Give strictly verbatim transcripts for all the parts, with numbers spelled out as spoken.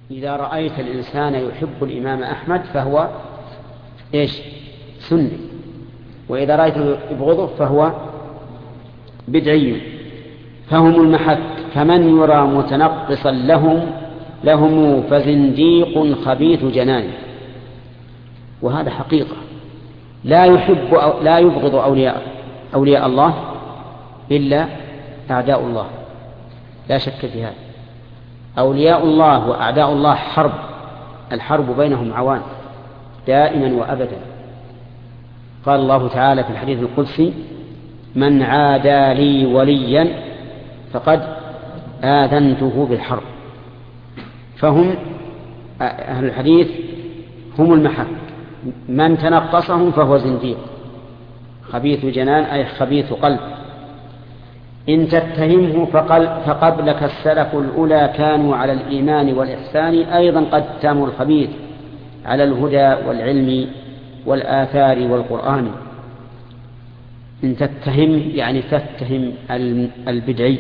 إذا رأيت الإنسان يحب الإمام أحمد فهو إيش؟ سني، وإذا رأيته يبغضه فهو بدعي. فهم المحك، فمن يرى متنقصا لهم لهم فزنديق خبيث جنان. وهذا حقيقة، لا يحب أو لا يبغض أولياء أولياء الله إلا أعداء الله، لا شك في هذا. أولياء الله وأعداء الله حرب، الحرب بينهم عوان دائما وأبدا. قال الله تعالى في الحديث القدسي: من عادى لي وليا فقد آذنته بالحرب. فهم أهل الحديث هم المحك، من تنقصهم فهو زنديق خبيث جنان، أي خبيث قلب. إن تتهمه فقبلك السلف الأولى كانوا على الإيمان والإحسان، أيضا قد تاموا الخبيث على الهدى والعلم والآثار والقرآن. إن تتهم يعني تتهم البدعي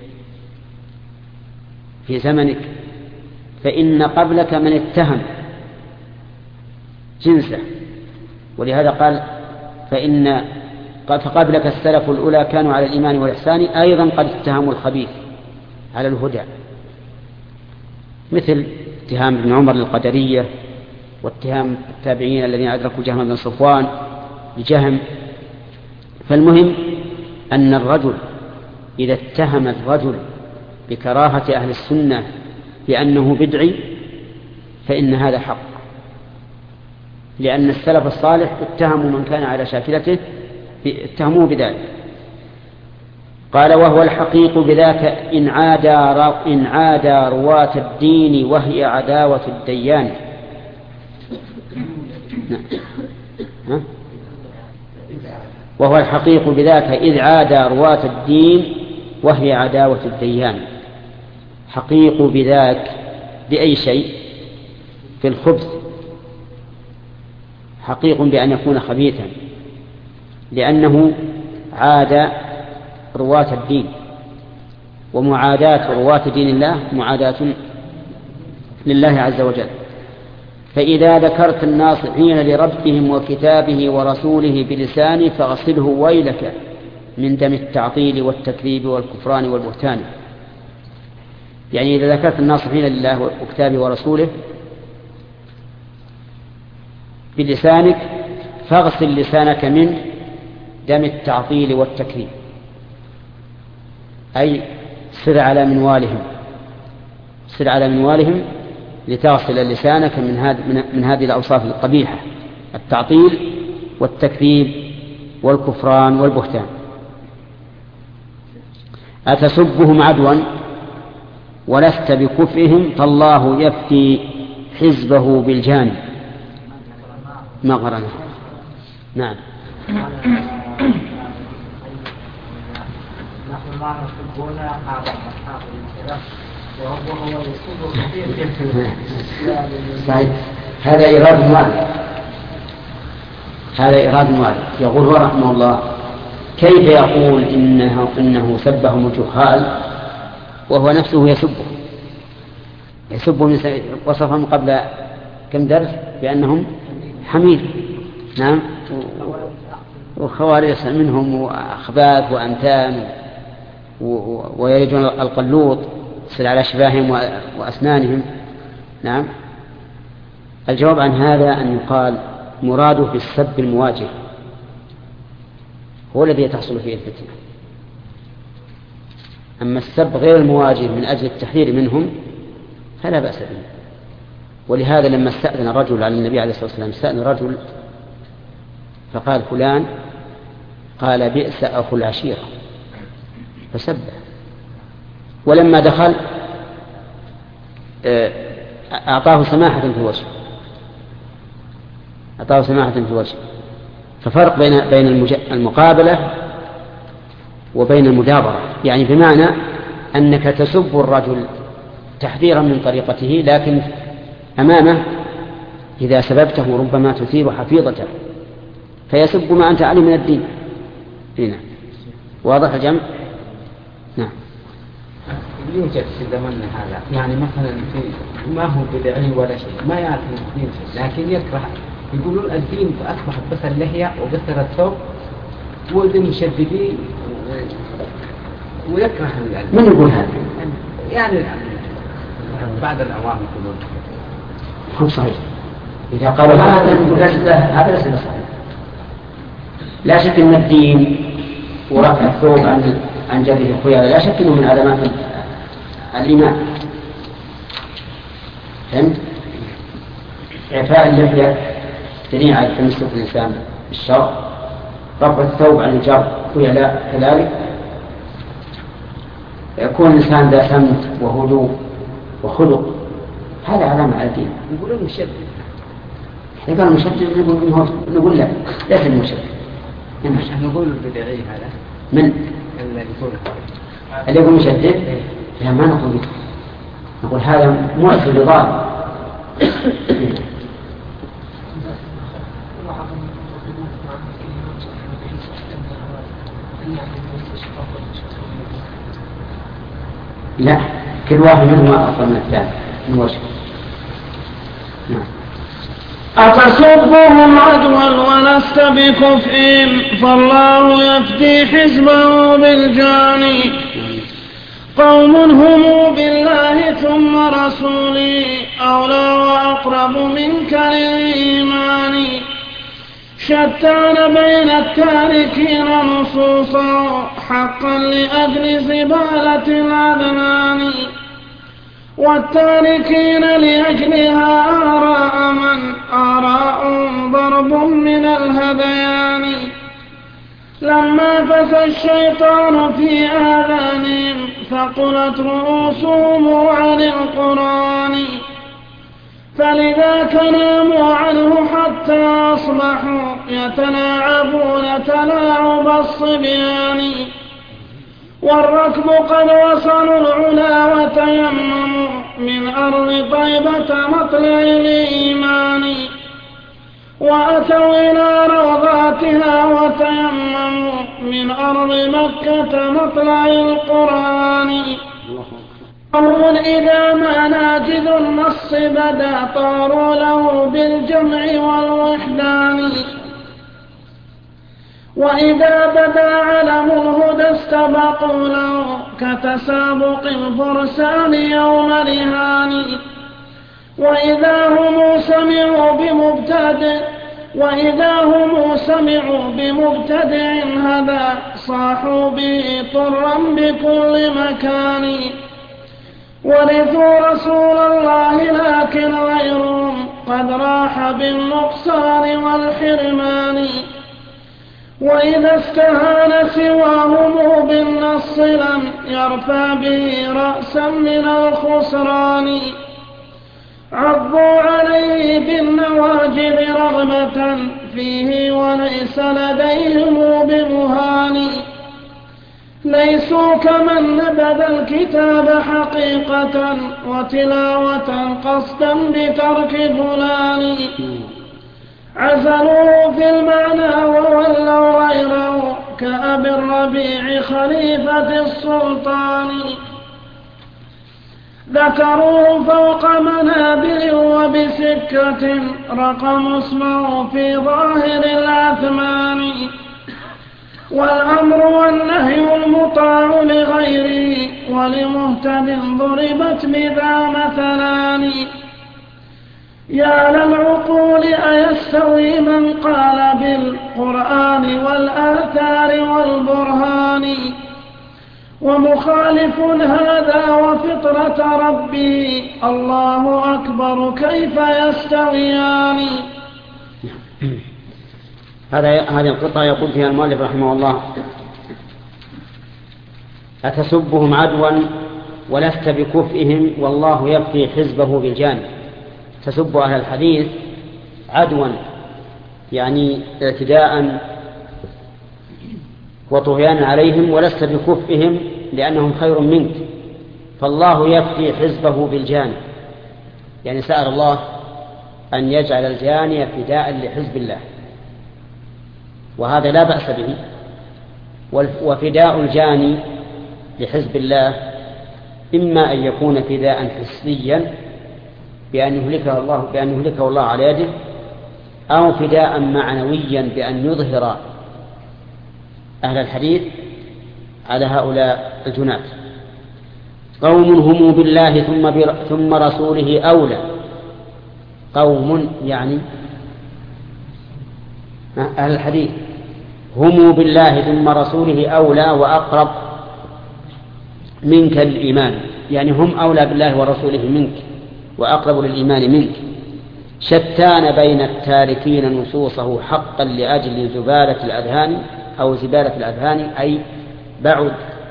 في زمنك، فإن قبلك من اتهم جنسه، ولهذا قال فإن فقبلك السلف الأولى كانوا على الإيمان والإحسان، أيضا قد اتهموا الخبيث على الهدى، مثل اتهام ابن عمر للقدرية، واتهام التابعين الذين أدركوا جهم بن صفوان لجهم. فالمهم أن الرجل إذا اتهم الرجل بكراهة أهل السنة بأنه بدعي فإن هذا حق، لأن السلف الصالح اتهموا من كان على شاكلته اتهموه بذلك. قال: وهو الحقيق بذاك إن عادى إن عادى رواة الدين وهي عداوة الديان. وهو الحقيق بذاك إذ عادى رواة الدين وهي عداوة الديان. حقيق بذاك بأي شيء؟ في الخبث، حقيق بأن يكون خبيثا، لأنه عاد رواة الدين، ومعاداة رواة دين الله معاداة لله عز وجل. فإذا ذكرت الناصحين لربهم وكتابه ورسوله بلسانه فاغسله ويلك من دم التعطيل والتكذيب والكفران والبهتان. يعني إذا ذكرت الناصحين لله وكتابه ورسوله بلسانك فاغسل لسانك من دم التعطيل والتكذيب، أي سر على منوالهم سر على منوالهم لتغسل لسانك من هذه من هذه الأوصاف القبيحة: التعطيل والتكذيب والكفران والبهتان. أتسبهم عدوا ولست بكفرهم فالله يفتي حزبه بالجانب مغرنا. نعم. نحن ما نحبون أصحاب أصحاب الكلام وهو يسوق كثير. صحيح. هذا إيراد مالك هذا إيراد مالك يقول هو رحمه الله: كيف يقول إنه, إنه سبهم الجهال وهو نفسه يسبه يسبهم وصفهم قبل كم درس بأنهم حمير. نعم. وخوارج منهم وأخباث وأنتان ويريدون القلوط يصل على أشباههم وأسنانهم. نعم. الجواب عن هذا أن يقال مراده بالسب المواجه هو الذي تحصل فيه الفتنة، أما السب غير المواجه من أجل التحذير منهم فلا بأس به. ولهذا لما استأذن رجل على النبي عليه الصلاة والسلام استأذن رجل فقال فلان، قال: بئس أخو العشيرة، فسبه. ولما دخل أعطاه سماحة في وجهه أعطاه سماحة في وجهه ففرق بين بين المقابلة وبين المدابرة، يعني بمعنى أنك تسب الرجل تحذيرا من طريقته، لكن أمامه إذا سببته ربما تثير حفيظته فيسب ما أنت عليه من الدين. هنا واضح الجمع؟ نعم. يوجد في زمننا هذا، يعني مثلا في ما هو بدعي ولا شيء، ما يعرف الدين شيء، لكن يكره. يقولون الدين فأصبح بس اللحية وقصر الثوب والمشددين ويكره العلم. من يقول هذا؟ يعني بعد الأعوام يقولون هم صحيح. إذا قالوا هذا هذا ليس صحيح. لا شك أن الدين ورفع الثوب عن عن جبهة الخيال لا شك أنه من علامات الإيمان. فهمت؟ إعفاء اللحية دليل على تمسك الإنسان بالشرع. رفع الثوب عن الجر خيلاء كذلك. يكون الإنسان ذا سمت وهدوء وخلق، هذا علامة على الدين. يقولون مشدد. إذا قال مشدد نقول نقول لا ليس المشدد. نحن نقول البدعي هذا. من؟ اللي يقول اللي يقول مشدد؟ لا ما نقول. نقول هذا معصي لضال. لا، كل واحد منهما أفضل من الثاني من وجه. نعم. أتصبهم عدوا ولست بكفء فالله يفتي حزبه بالجاني. قوم هم بالله ثم رسولي أولى وأقرب منك للإيمان. شتان بين التاركين نصوصا حقا لأجل زبالة الأذنان، والتاركين لأجلها آراء من آراء ضرب من الهذيان. لما فسى الشيطان في آذانهم ثقلت رؤوسهم عن القرآن، فلذاك ناموا عنه حتى أصبحوا يتلاعبون تلاعب الصبيان. والركب قد وصلوا العلا وتيمموا من أرض طيبة مطلع الإيمان، وأتوا إلى روضاتها وتيمموا من أرض مكة مطلع القرآن. قوم إذا ما ناجذ النص بدا طاروا له بالجمع والوحدان، وإذا بدا علم الهدى استبقوا له كتسابق الفرسان يوم رهان. وإذا هم سمعوا بمبتدع وإذا هم سمعوا بمبتدع هذا صاحوا به طرا بكل مكان. ورثوا رسول الله لكن غيرهم قد راح بالنقصان والحرمان. وإذا استهان سواهم بالنص لم يرفع به رأسا من الخسران. عضوا عليه بالنواجذ رغبة فيه وليس لديهم بمهان. ليسوا كمن نبذ الكتاب حقيقة وتلاوة قصدا بترك فلان. عزلوه في المعنى وولوا غيره كأبي الربيع خليفة السلطان. ذكروه فوق منابر وبسكة رقم اسمه في ظاهر الأثمان. والأمر والنهي المطاع لغيره ولمهتد ضربت بذا مثلان. يا للعقول أيستوي من قال بالقرآن والآثار والبرهان ومخالف هذا وفطرة ربي الله أكبر كيف يستويان. هذا هذه القطعة يقول فيها المؤلف رحمه الله: أتسبهم عدوا ولست بكفئهم والله يكفي حزبه بالجانب. تسب أهل الحديث عدوا يعني اعتداء وطغيانا عليهم، ولست بكفئهم لأنهم خير منك، فالله يكفي حزبه بالجانب، يعني سأل الله أن يجعل الجاني فداء لحزب الله، وهذا لا بأس به. وفداء الجاني لحزب الله إما أن يكون فداء حسيا بأن يهلكه الله بأن يهلكه الله على يده، أو فداء معنويا بأن يظهر أهل الحديث على هؤلاء الجنات. قوم هم بالله ثم, ثم رسوله أولى. قوم يعني أهل الحديث هم بالله ثم رسوله أولى وأقرب منك للإيمان، يعني هم أولى بالله ورسوله منك وأقرب للإيمان منك. شتان بين التاركين نصوصه حقا لأجل زبالة الأذهان أو زبالة الأذهان، أي بعد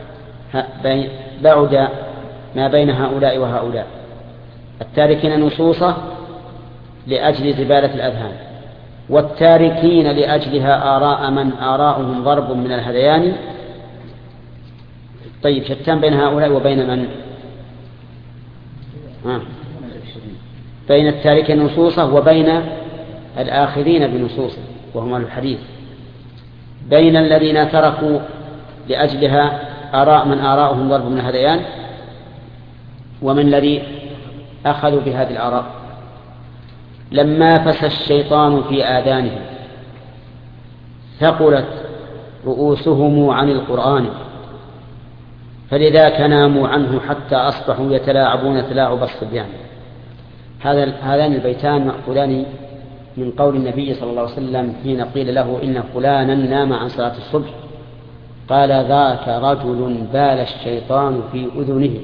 بعد ما بين هؤلاء وهؤلاء. التاركين نصوصه لأجل زبالة الأذهان، والتاركين لأجلها آراء من آراؤهم ضرب من الهذيان. طيب، شتان بين هؤلاء وبين من؟ آه. بين التاركين نصوصه وبين الآخذين بنصوصه وهم الحديث، بين الذين تركوا لأجلها آراء من آراؤهم ضرب من الهذيان ومن الذي أخذوا بهذه الآراء. لما فسى الشيطان في آذانهم ثقلت رؤوسهم عن القرآن، فلذاك ناموا عنه حتى أصبحوا يتلاعبون تلاعب الصبيان. هذان البيتان مأخوذان من قول النبي صلى الله عليه وسلم حين قيل له إن فلانا نام عن صلاة الصبح، قال ذاك رجل بال الشيطان في أذنه،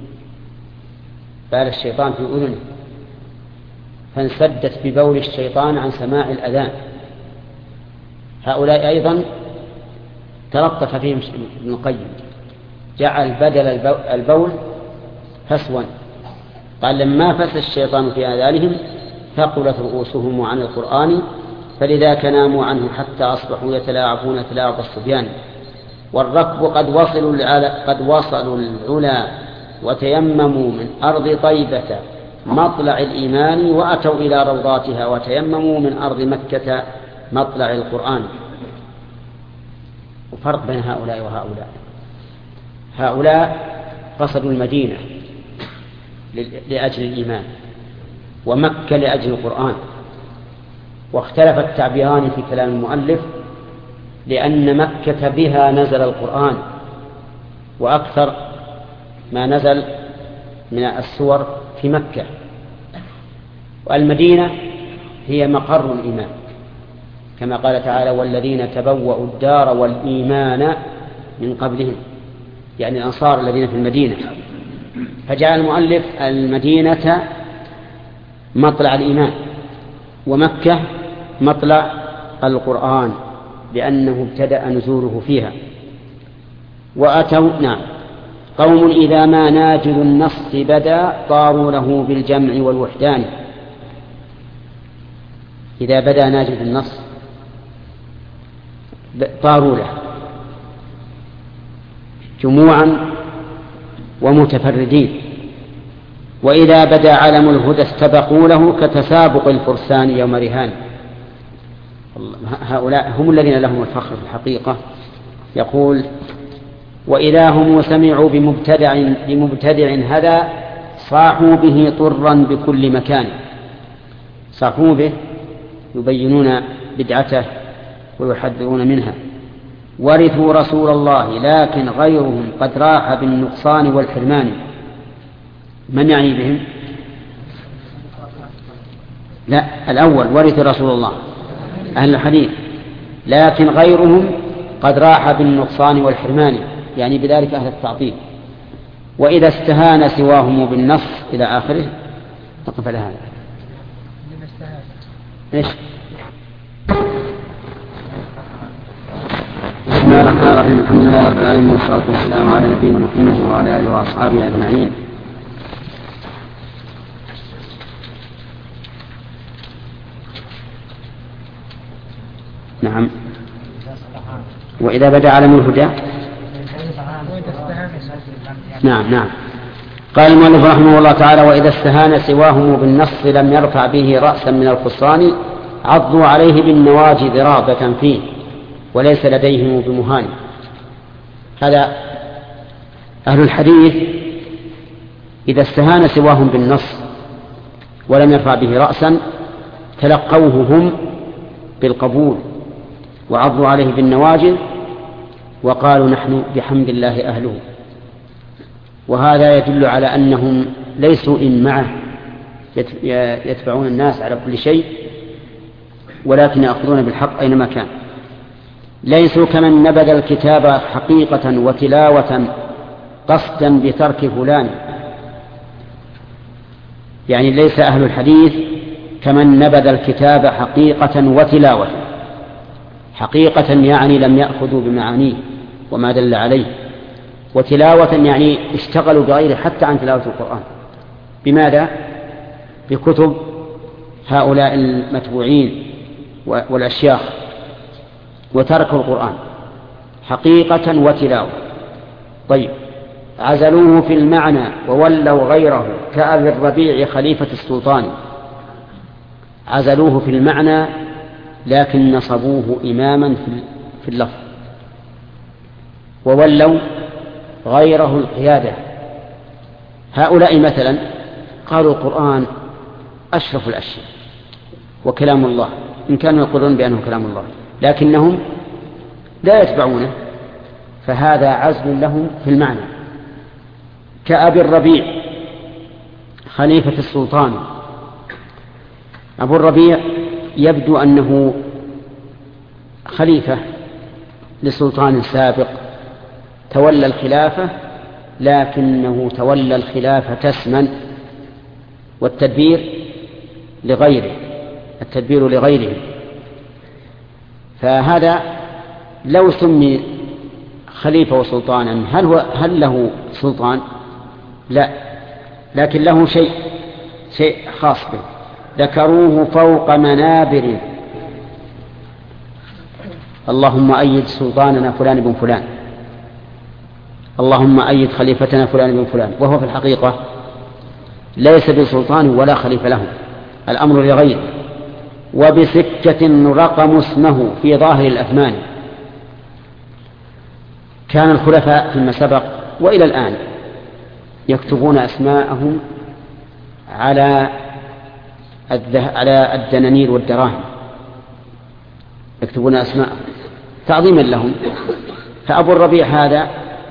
بال الشيطان في أذنه فانسدت ببول الشيطان عن سماع الأذان. هؤلاء أيضا تلطف فيهم ابن القيم، جعل بدل البول فسوا، قال لما فسى الشيطان في آذانهم ثقلت رؤوسهم عن القرآن، فلذاك ناموا عنه حتى أصبحوا يتلاعبون تلاعب الصبيان. والركب قد وصلوا قد وصلوا العلا وتيمموا من أرض طيبة مطلع الإيمان، وأتوا إلى روضاتها وتيمموا من أرض مكة مطلع القرآن. وفرق بين هؤلاء وهؤلاء. هؤلاء قصدوا المدينة لأجل الإيمان، ومكة لأجل القرآن. واختلف التعبيران في كلام المؤلف، لأن مكة بها نزل القرآن، وأكثر ما نزل من السور في مكة، والمدينة هي مقر الإيمان، كما قال تعالى والذين تبوأوا الدار والإيمان من قبلهم، يعني الأنصار الذين في المدينة. فجعل المؤلف المدينة مطلع الإيمان ومكة مطلع القرآن، لأنه ابتدأ نزوله فيها. وأتوا نعم قوم إذا ما ناجل النص بدا طاروا له بالجمع والوحدان. إذا بدا ناجل النص طاروا له جموعا ومتفردين، وإذا بدا علم الهدى استبقوا له كتسابق الفرسان يوم رهان. هؤلاء هم الذين لهم الفخر في الحقيقة. يقول وإذا هم سمعوا بمبتدع, بمبتدع هذا صاحوا به طرا بكل مكان. صاحوا به يبينون بدعته ويحذرون منها. ورثوا رسول الله لكن غيرهم قد راح بالنقصان والحرمان. من يعني بهم؟ لا، الأول ورث رسول الله أهل الحديث، لكن غيرهم قد راح بالنقصان والحرمان، يعني بذلك أهل التعطيل. وإذا استهان سواهم بالنص إلى آخره. نقف على هذا. إيش؟ بسم الله الرحمن الرحيم. الحمد لله رب العالمين، والصلاة والسلام على نبينا محمد وعلى آله وأصحابه أجمعين. نعم. وإذا بدأ علم الهدى. نعم نعم. قال المؤلف رحمه الله تعالى وإذا استهان سواهم بالنص لم يرفع به رأسا من الخصان عضوا عليه بالنواجذ رغبة فيه وليس لديهم بمهان. هذا أهل الحديث إذا استهان سواهم بالنص ولم يرفع به رأسا تلقوه هم بالقبول وعضوا عليه بالنواجذ وقالوا نحن بحمد الله أهله. وهذا يدل على أنهم ليسوا إن معه يتبعون الناس على كل شيء، ولكن يأخذون بالحق أينما كان. ليسوا كمن نبذ الكتاب حقيقة وتلاوة قصدا بترك فلان، يعني ليس أهل الحديث كمن نبذ الكتاب حقيقة وتلاوة. حقيقة يعني لم يأخذوا بمعانيه وما دل عليه، وتلاوة يعني اشتغلوا بغيره حتى عن تلاوة القرآن. بماذا؟ بكتب هؤلاء المتبوعين والأشياخ، وتركوا القرآن حقيقة وتلاوة. طيب، عزلوه في المعنى وولوا غيره كأبي الربيع خليفة السلطان. عزلوه في المعنى لكن نصبوه إماما في اللفظ، وولوا غيره القيادة. هؤلاء مثلا قالوا القرآن أشرف الأشياء وكلام الله، إن كانوا يقولون بأنه كلام الله، لكنهم لا يتبعونه، فهذا عزل لهم في المعنى. كأبي الربيع خليفة السلطان. أبو الربيع يبدو أنه خليفة لسلطان سابق تولى الخلافة، لكنه تولى الخلافة اسما، والتدبير لغيره، التدبير لغيره. فهذا لو سمي خليفة وسلطانا هل, هو هل له سلطان؟ لا، لكن له شيء شيء خاص به. ذكروه فوق منابر، اللهم أيد سلطاننا فلان بن فلان، اللهم أيد خليفتنا فلان بن فلان، وهو في الحقيقة ليس بسلطان ولا خليفة له، الأمر لغيره. وبسكة رقم اسمه في ظاهر الأثمان. كان الخلفاء فيما سبق وإلى الآن يكتبون أسماءهم على على الدنانير والدراهم، يكتبون أسماءهم تعظيما لهم. فأبو الربيع هذا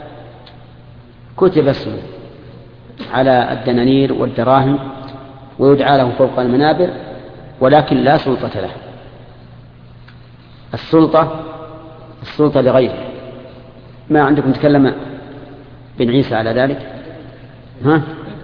كتب اسمه على الدنانير والدراهم ويدعى له فوق المنابر، ولكن لا سلطة له. السلطة السلطة لغيره. ما عندكم تكلم بن عيسى على ذلك؟ ها؟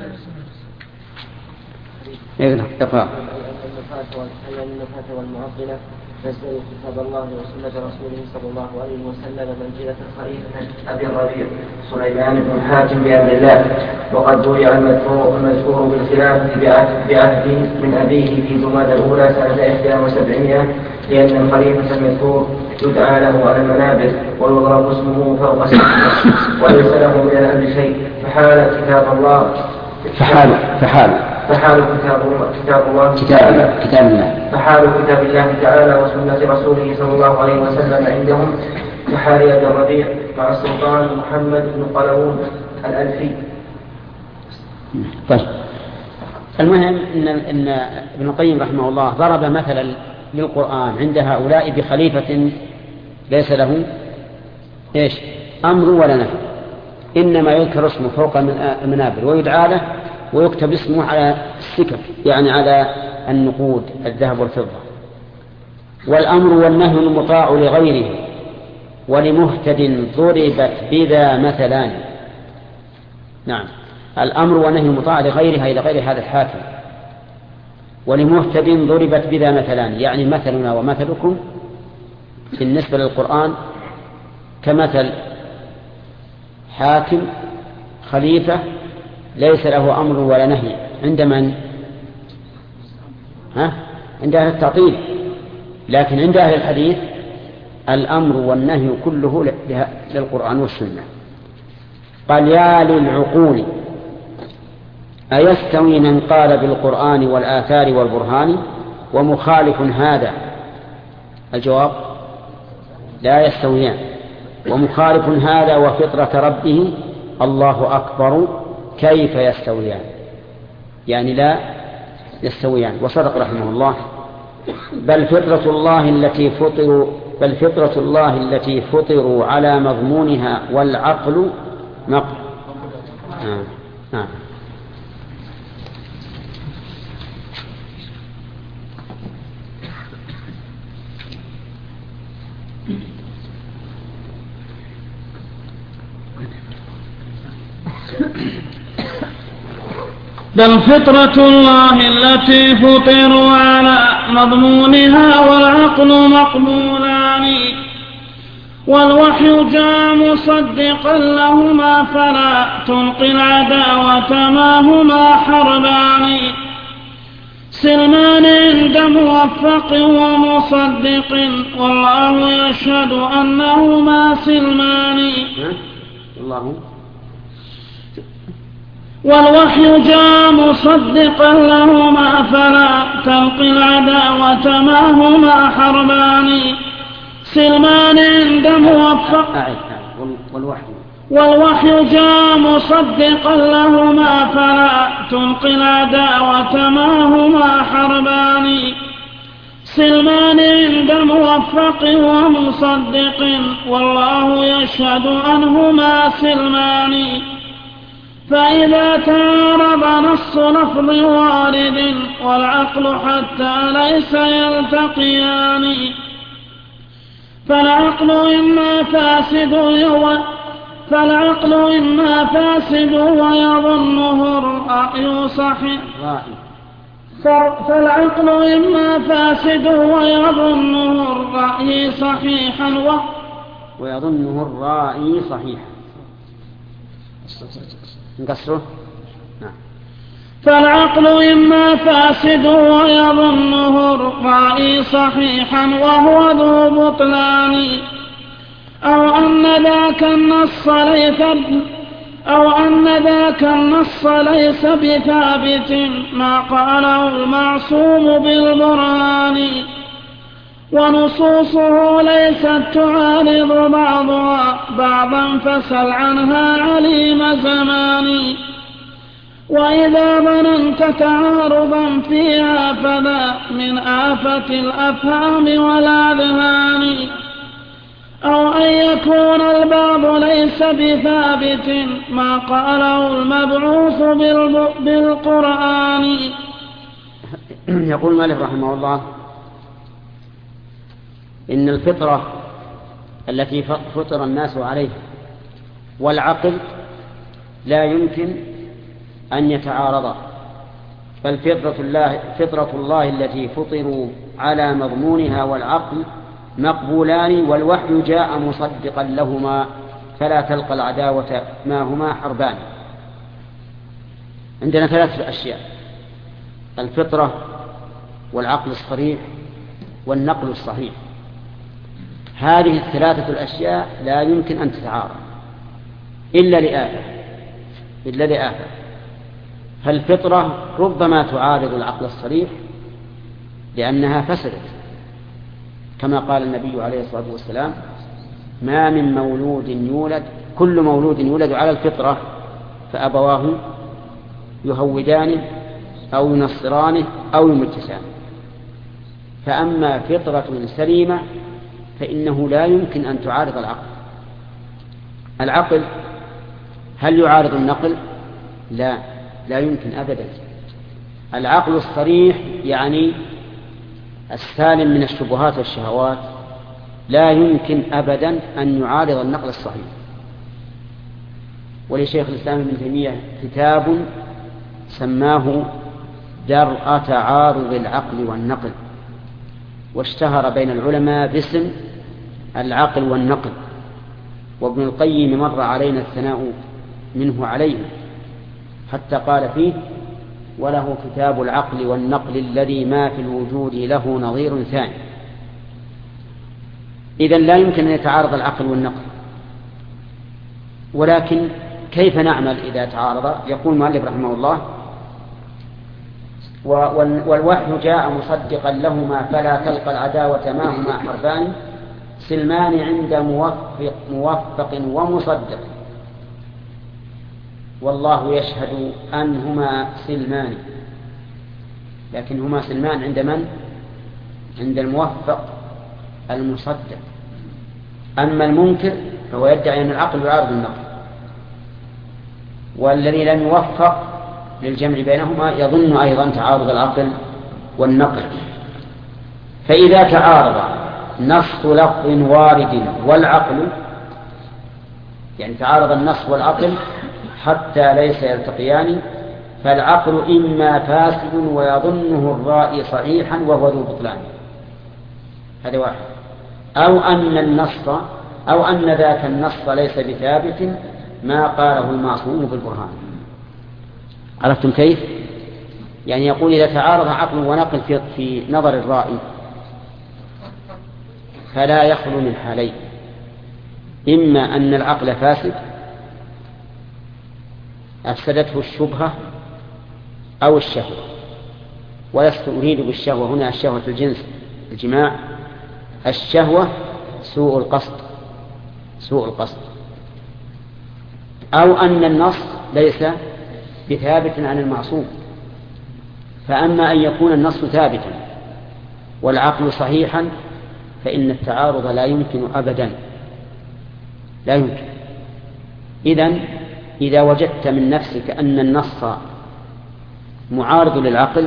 اقرأ. النفاة والمعطلة نزلوا كتاب الله وسنة رسوله صلى الله عليه وسلم منزلة الخليفة أبي الربيع سليمان بن حاتم بأمر الله، وقد بويع المذكور المذكور بالخلاف بعهد من أبيه في جمادى الأولى سنة إحدى وسبعمائة، لأن الخليفة المذكور يدعى له على المنابر ويضرب اسمه فوق اسمه وليس له من الأمر شيء. فحال كتاب الله فحال فحال فحال كتاب الله كتاب الله كتاب كتاب الله فحال كتاب الله تعالى وسنة رسوله صلى الله عليه وسلم عندهم كحال أبي الربيع مع السلطان محمد بن قلاوون الألفي. طيب، المهم إن إن ابن القيم رحمه الله ضرب مثلا للقرآن عند هؤلاء بخليفة ليس له إيش أمر ولا نهي، إنما يذكر اسمه فوق المنابر ويدعى له ويكتب اسمه على السكك، يعني على النقود الذهب والفضة. والأمر والنهي المطاع لغيره، ولمهتد ضربت بذا مثلان. نعم، الأمر والنهي المطاع لغيرها إلى غير هذا الحاكم. ولمهتد ضربت بذا مثلان، يعني مثلنا ومثلكم بالنسبة للقرآن كمثل حاكم خليفة ليس له أمر ولا نهي عند من؟ ها؟ عند أهل التعطيل. لكن عند أهل الحديث الأمر والنهي كله للقرآن والسنة. قال يا للعقول أيستوي من قال بالقرآن والآثار والبرهان ومخالف هذا؟ الجواب لا يستويان. ومخالف هذا وفطرة ربه الله أكبر كيف يستويان؟ يعني لا يستويان. وصدق رحمه الله: بل فطرة الله التي فطروا بل فطرة الله التي فطروا على مضمونها والعقل نقل. آه. آه. بل فطرة الله التي فطروا على مضمونها والعقل مقبولان والوحي جاء مصدقا لهما فلا تلقي العداوة ما هما حربان سلمان عند موفق ومصدق والله يشهد أنهما سلمان. الله والوحي جاء مصدقا لهما فلا تلقي العداوة ما هما حربان سلمان عند موفق والوحي والوحي جاء مصدقا لهما فلا تلقي العداوة ما هما حربان سلمان عند موفق ومصدق والله يشهد أنهما سلمان. فإذا تعارض نص لفظ وارد والعقل حتى ليس يلتقيان فالعقل إما فاسد فالعقل إما فاسد ويظنه الرأي صحيح فالعقل إما فاسد ويظنه الرأي صحيحا و ويظنه الرأي صحيحا نقصره. نعم. فالعقل إما فاسد ويظنه الرأي صحيحا وهو ذو بطلان أو أن ذاك النص ليس أو أن ذاك النص ليس بثابت ما قاله المعصوم بالبرهان ونصوصه ليست تعارض بعضها بعضا فسل عنها عليم زمان وإذا ظننت تعارضا فيها فذا من آفة الأفهام والأذهان أو أن يكون الباب ليس بثابت ما قاله المبعوث بالقرآن. يقول مالك رحمه الله: إن الفطرة التي فطر الناس عليها والعقل لا يمكن أن يتعارضا بل فطرة الله, فطرة الله التي فطروا على مضمونها والعقل مقبولان والوحي جاء مصدقا لهما فلا تلقى العداوة ما هما حربان. عندنا ثلاثة أشياء: الفطرة والعقل الصريح والنقل الصحيح. هذه الثلاثة الأشياء لا يمكن أن تتعارض إلا لآفة إلا لآفة فالفطرة ربما تعارض العقل الصريح لأنها فسدت كما قال النبي عليه الصلاة والسلام: ما من مولود يولد كل مولود يولد على الفطرة فأبواه يهودانه أو ينصرانه أو يمجسانه. فأما فطرة سليمة فإنه لا يمكن أن تعارض العقل. العقل هل يعارض النقل؟ لا لا يمكن أبدا. العقل الصريح يعني السالم من الشبهات والشهوات لا يمكن أبدا أن يعارض النقل الصحيح. ولشيخ الإسلام ابن تيمية كتاب سماه درء تعارض العقل والنقل واشتهر بين العلماء باسم العقل والنقل. وابن القيم مر علينا الثناء منه عليه حتى قال فيه: وله كتاب العقل والنقل الذي ما في الوجود له نظير ثاني. إذن لا يمكن أن يتعارض العقل والنقل. ولكن كيف نعمل إذا تعارض؟ يقول المؤلف رحمه الله: والوحي جاء مصدقا لهما فلا تلقى العداوة ما هما حربان سلمان عند موفق, موفق ومصدق والله يشهد أنهما سلمان. لكن هما سلمان عند من؟ عند الموفق المصدق. أما المنكر فهو يدعي أن العقل يعارض النقل، والذي لم يوفق للجمع بينهما يظن أيضا تعارض العقل والنقل. فإذا تعارض نص لفظ وارد والعقل، يعني تعارض النص والعقل حتى ليس يلتقيان، فالعقل إما فاسد ويظنه الرائي صحيحا وهو ذو بطلان، هذا واحد، أو أن النص أو أن ذاك النص ليس بثابت ما قاله المعصوم بالبرهان. عرفتم كيف؟ يعني يقول إذا تعارض عقل ونقل في, في نظر الرائي فلا يخلو من حالين: إما أن العقل فاسد أفسدته الشبهة أو الشهوة، ولست أريد بالشهوة هنا الشهوة الجنس الجماع، الشهوة سوء القصد سوء القصد أو أن النص ليس بثابت عن المعصوم. فأما أن يكون النص ثابتا والعقل صحيحا فإن التعارض لا يمكن أبدا، لا يمكن. إذن إذا وجدت من نفسك أن النص معارض للعقل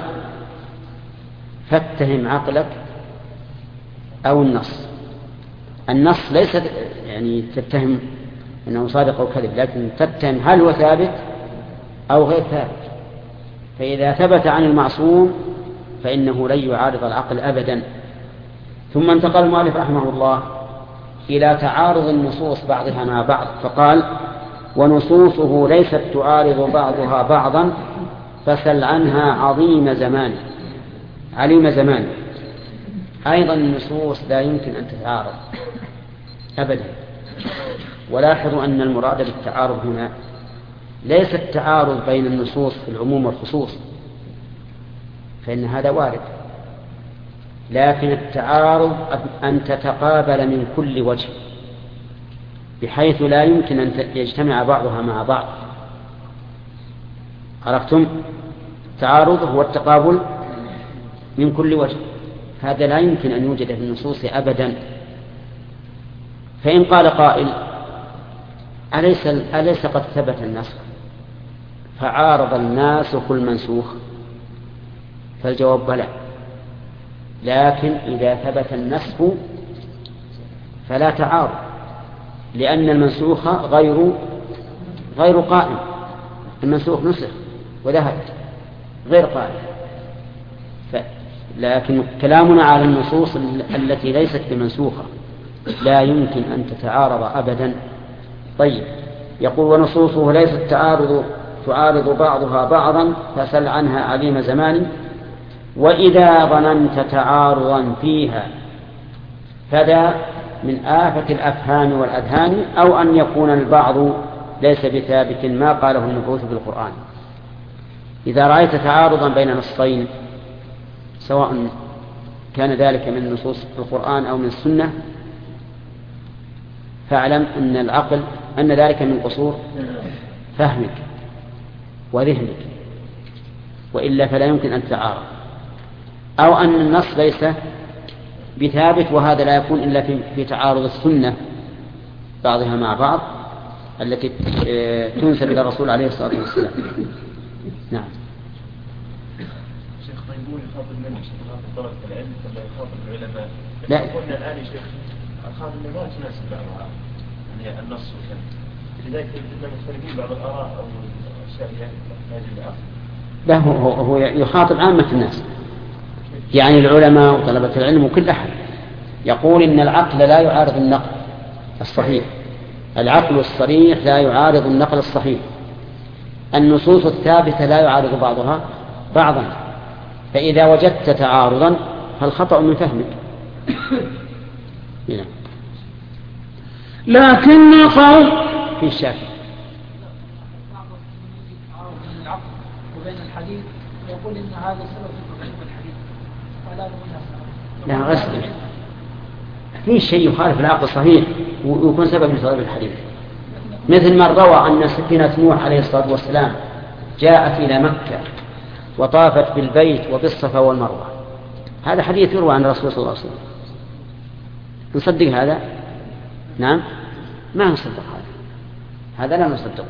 فاتهم عقلك أو النص. النص ليس يعني تتهم أنه صادق أو كذب، لكن تتهم هل هو ثابت أو غير ثابت. فإذا ثبت عن المعصوم فإنه لن يعارض العقل أبدا. ثم انتقل المؤلف رحمه الله إلى تعارض النصوص بعضها مع بعض، فقال: ونصوصه ليست تعارض بعضها بعضا فسل عنها عظيم زمان عليم زمان. أيضا النصوص لا يمكن أن تتعارض أبدا. ولاحظوا أن المراد بالتعارض هنا ليس التعارض بين النصوص في العموم والخصوص، فإن هذا وارد، لكن التعارض أن تتقابل من كل وجه بحيث لا يمكن أن يجتمع بعضها مع بعض. عرفتم؟ التعارض هو التقابل من كل وجه، هذا لا يمكن أن يوجد في النصوص أبدا. فإن قال قائل: أليس, أليس قد ثبت النسخ فعارض الناسخ المنسوخ؟ فالجواب بلى، لكن إذا ثبت النسخ فلا تعارض، لأن المنسوخ غير غير قائم. المنسوخ نسخ وذهب غير قائم. لكن كلامنا على النصوص التي ليست بمنسوخة لا يمكن أن تتعارض أبدا. طيب، يقول: ونصوصه ليست تعارض تعارض بعضها بعضا فسل عنها عليم زمان. وإذا ظننت تعارضا فيها فدا من آفة الأفهام والأذهان، أو أن يكون البعض ليس بثابت ما قاله المبعوث بالقرآن. إذا رأيت تعارضا بين نصين سواء كان ذلك من نصوص القرآن أو من السنة فاعلم أن العقل أن ذلك من قصور فهمك وذهنك، وإلا فلا يمكن أن تتعارض. أو أن النص ليس بثابت، وهذا لا يكون إلا في تعارض السنة بعضها مع بعض التي تنسب إلى الرسول عليه الصلاة والسلام. نعم. شيخ طيبون يخاطب من يخاطب طلبة العلم ولا يخاطب العلماء؟ لا. قلنا الآن يا شيخ الخاطب ما تناسب بعضها، يعني النص والكلام، لذلك بدنا مختلفين بعض الآراء أو الأشياء هذه الأصل. لا، هو هو يخاطب عامة الناس، يعني العلماء وطلبة العلم وكل أحد. يقول إن العقل لا يعارض النقل الصحيح، العقل الصريح لا يعارض النقل الصحيح، النصوص الثابتة لا يعارض بعضها بعضا. فإذا وجدت تعارضا فالخطأ من فهمك. لكن قول في الشافعي وبين الحديث يقول إن هذا سبب في ضعف الحديث ولا لا غسل في شيء يخالف العقل الصحيح ويكون سبب في ضعف الحديث، مثل ما روى أن سفينة نوح عليه الصلاة والسلام جاءت إلى مكة وطافت بالبيت وبالصفا والمروة. هذا حديث يروى عن الرسول صلى الله عليه وسلم. نصدق هذا؟ نعم، ما نصدق هذا، هذا لا نصدقه.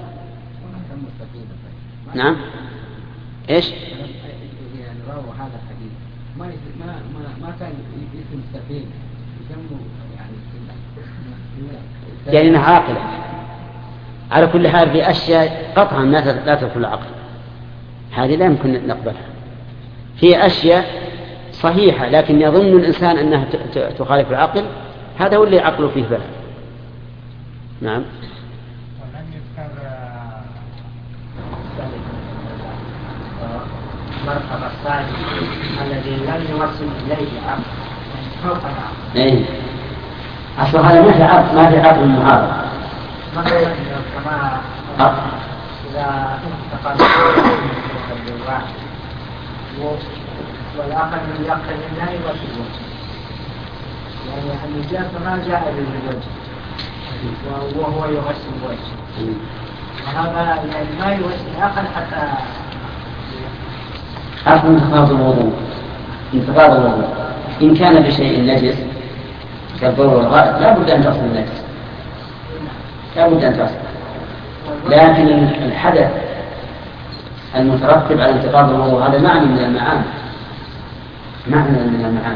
نعم، ايش؟ يعني راوا هذا الحديث ما ما ما ما كان اسم السفينة يسموا يعني يعني انها عاقلة. على كل حال في أشياء قطعا لا تدخل العقل، هذه لا يمكن نقبلها. في أشياء صحيحة لكن يظن الإنسان أنها تخالف العقل، هذا هو اللي عقله فيه بلى. نعم. ولم يذكر مرتبة الصالح الذي لم يوصل إليه عقل فوق العقل. إيه. أصل هذا ما في عقل، ما في عقل معارض. مثلا كما إذا انتقل الواحد والآخر من يقتل لا يوصل، يعني النجاة ما جاء بالوجه وهو يغسل الوجه، وهذا يعني ما يغسل الآخر حتى عقل انتقاض الوضوء. انتقاض الوضوء إن كان بشيء نجس كالضرر والغائط لا بد أن تصل النجس، لا بد أن تصل. لكن الحدث المترتب على انتقاض الوضوء هذا معنى من المعاني، معنى من المعاني.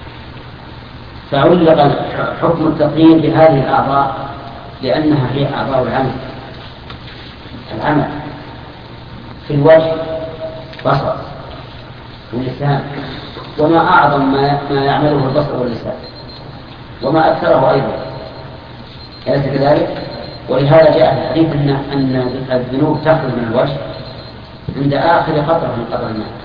فعلق حكم التقييد بهذه الأعضاء لأنها هي أعضاء العمل. العمل في الوجه بصر واللسان، وما أعظم ما يعمله البصر واللسان وما أكثره أيضا، أليس كذلك؟ ولهذا جاء في الحديث أن أن الذنوب تخرج من الوجه عند آخر قطرة من قطر الماء.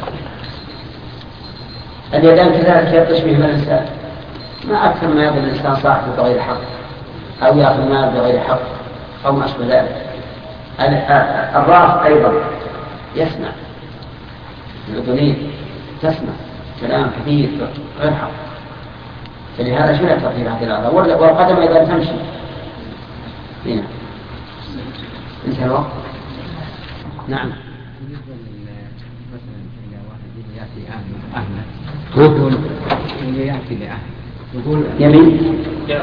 اليدان كذلك يبطش بهما الإنسان، ما أكثر ما يأخذ الإنسان صاحبه بغير حق أو يأخذ مال بغير حق أو ما أشبه ذلك. الرأس أيضا يسمع، الأذنين تسمع كلام كثير غير حق، فلهذا شو لا تطير هذه الأعضاء. والقدم أيضا تمشي. هنا انتهى الوقت. نعم. مثلا إذا واحد يأتي أهله يقول إنه يأتي لأهله يقول يمين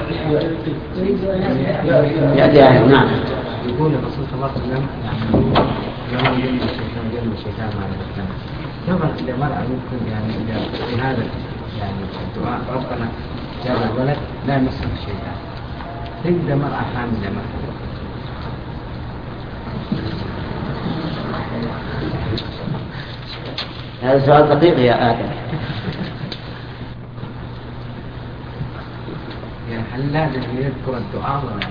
يأتي أهله. نعم. يقول الرسول صلى الله عليه وسلم يعني لما يجب الشيطان يجب الشيطان مع الإسلام. طبعا إذا مرأة يمكن يعني إذا في هذا يعني الدعاء ربنا جاب الولد لا يمسك الشيطان، تجد مرأة حاملة مثلا هذا سؤال دقيق يا آدم. يعني هل لازم يذكر الدعاء ولا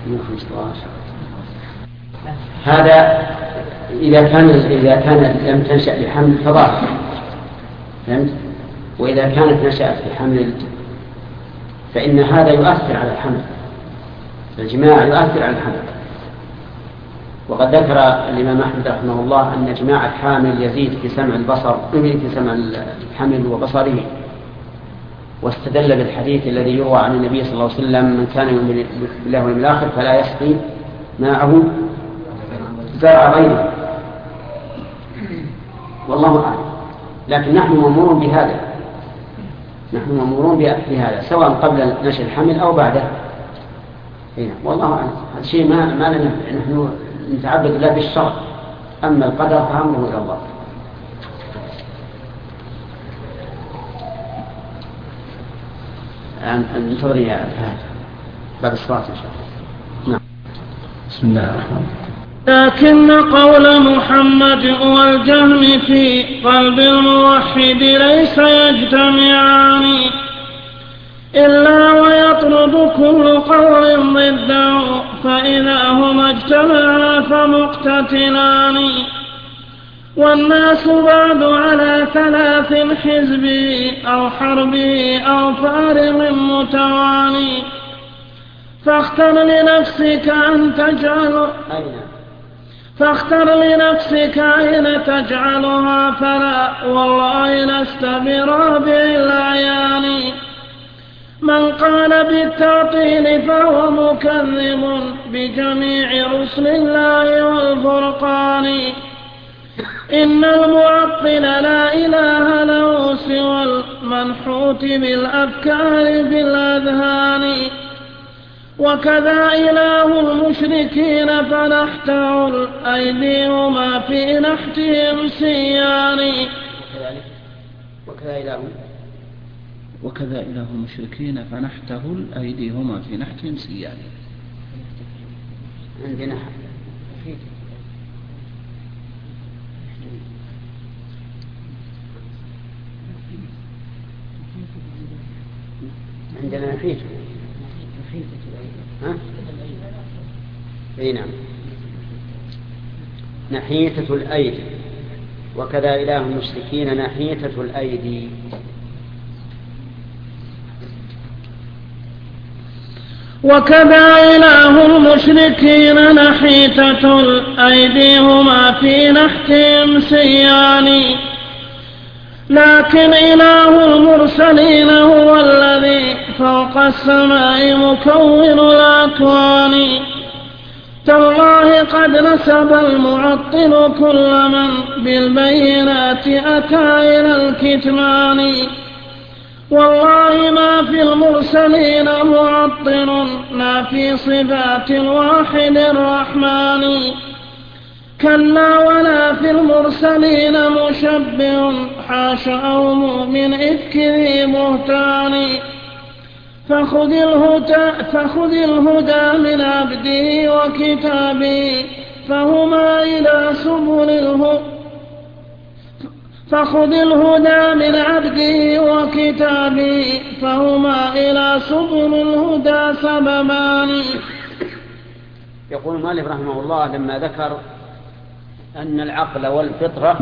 هذا إذا كان إذا كانت لم تنشأ بحمل فظاهر، فهمت؟ وإذا كانت نشأت بحمل فإن هذا يؤثر على الحمل، الجماع يؤثر على الحمل. وقد ذكر الإمام أحمد رحمه الله أن جماع الحامل يزيد في سمع البصر في سمع الحمل وبصره، واستدل بالحديث الذي يروى عن النبي صلى الله عليه وسلم: من كان يؤمن بالله واليوم الآخر فلا يسقي ماءه زرع غيره. والله أعلم، لكن نحن مأمورون بهذا، نحن مأمورون بهذا سواء قبل نشأ الحمل أو بعده. هنا والله أعلم، هذا شيء ما ما لنا نحن نتعبد الله بالشرع، أما القدر فأمره إلى الله. انتظر يا فهد بعد الصلاة إن شاء الله. نعم. بسم الله الرحمن الرحيم. لكن قول محمد والجهم في قلب الموحد ليس يجتمعان إلا ويطرد كل قول ضده، فإذا هما اجتمعا فمقتتلان. والناس بعد على ثلاث: حزبي أو حربي أو فارغ متواني. فاختر لنفسك أن تجعل فاختر لنفسك أين تجعلها، فلا والله لست برابع الأعيان. من قال بالتعطيل فهو مكذب بجميع رسل الله والفرقان. إن المعطل لا إله له سوى المنحوت بالأفكار بالأذهان وكذا إله المشركين فنحته الأيدي وما في نحتهم سيان وكذا إله وكذا إله المشركين فنحته الأيدي وما في نحتهم سيان. عندنا عندنا نحيته ها؟ اي نعم نحيتة الأيدي وكذا إله المشركين نحيتة الأيدي. وكذا إله المشركين نحيتة الأيدي هما في نحتهم سيان لكن إله المرسلين هو الذي فوق السماء مكون الأكوان. تالله قد نسب المعطل كل من بالبينات أتى إلى الكتمان والله ما في المرسلين معطل نافي صفات الواحد الرحمن كلا ولا في المرسلين مشبه حاش أو مؤمن إفك ذي بهتان فخذ الهدى, فخذ الهدى من عبده وكتابه فهما إلى سبل الهدى فخذ الهدى من عبده وكتابه فهما إلى سبل الهدى سببان. يقول مالك رحمه الله لما ذكر أن العقل والفطرة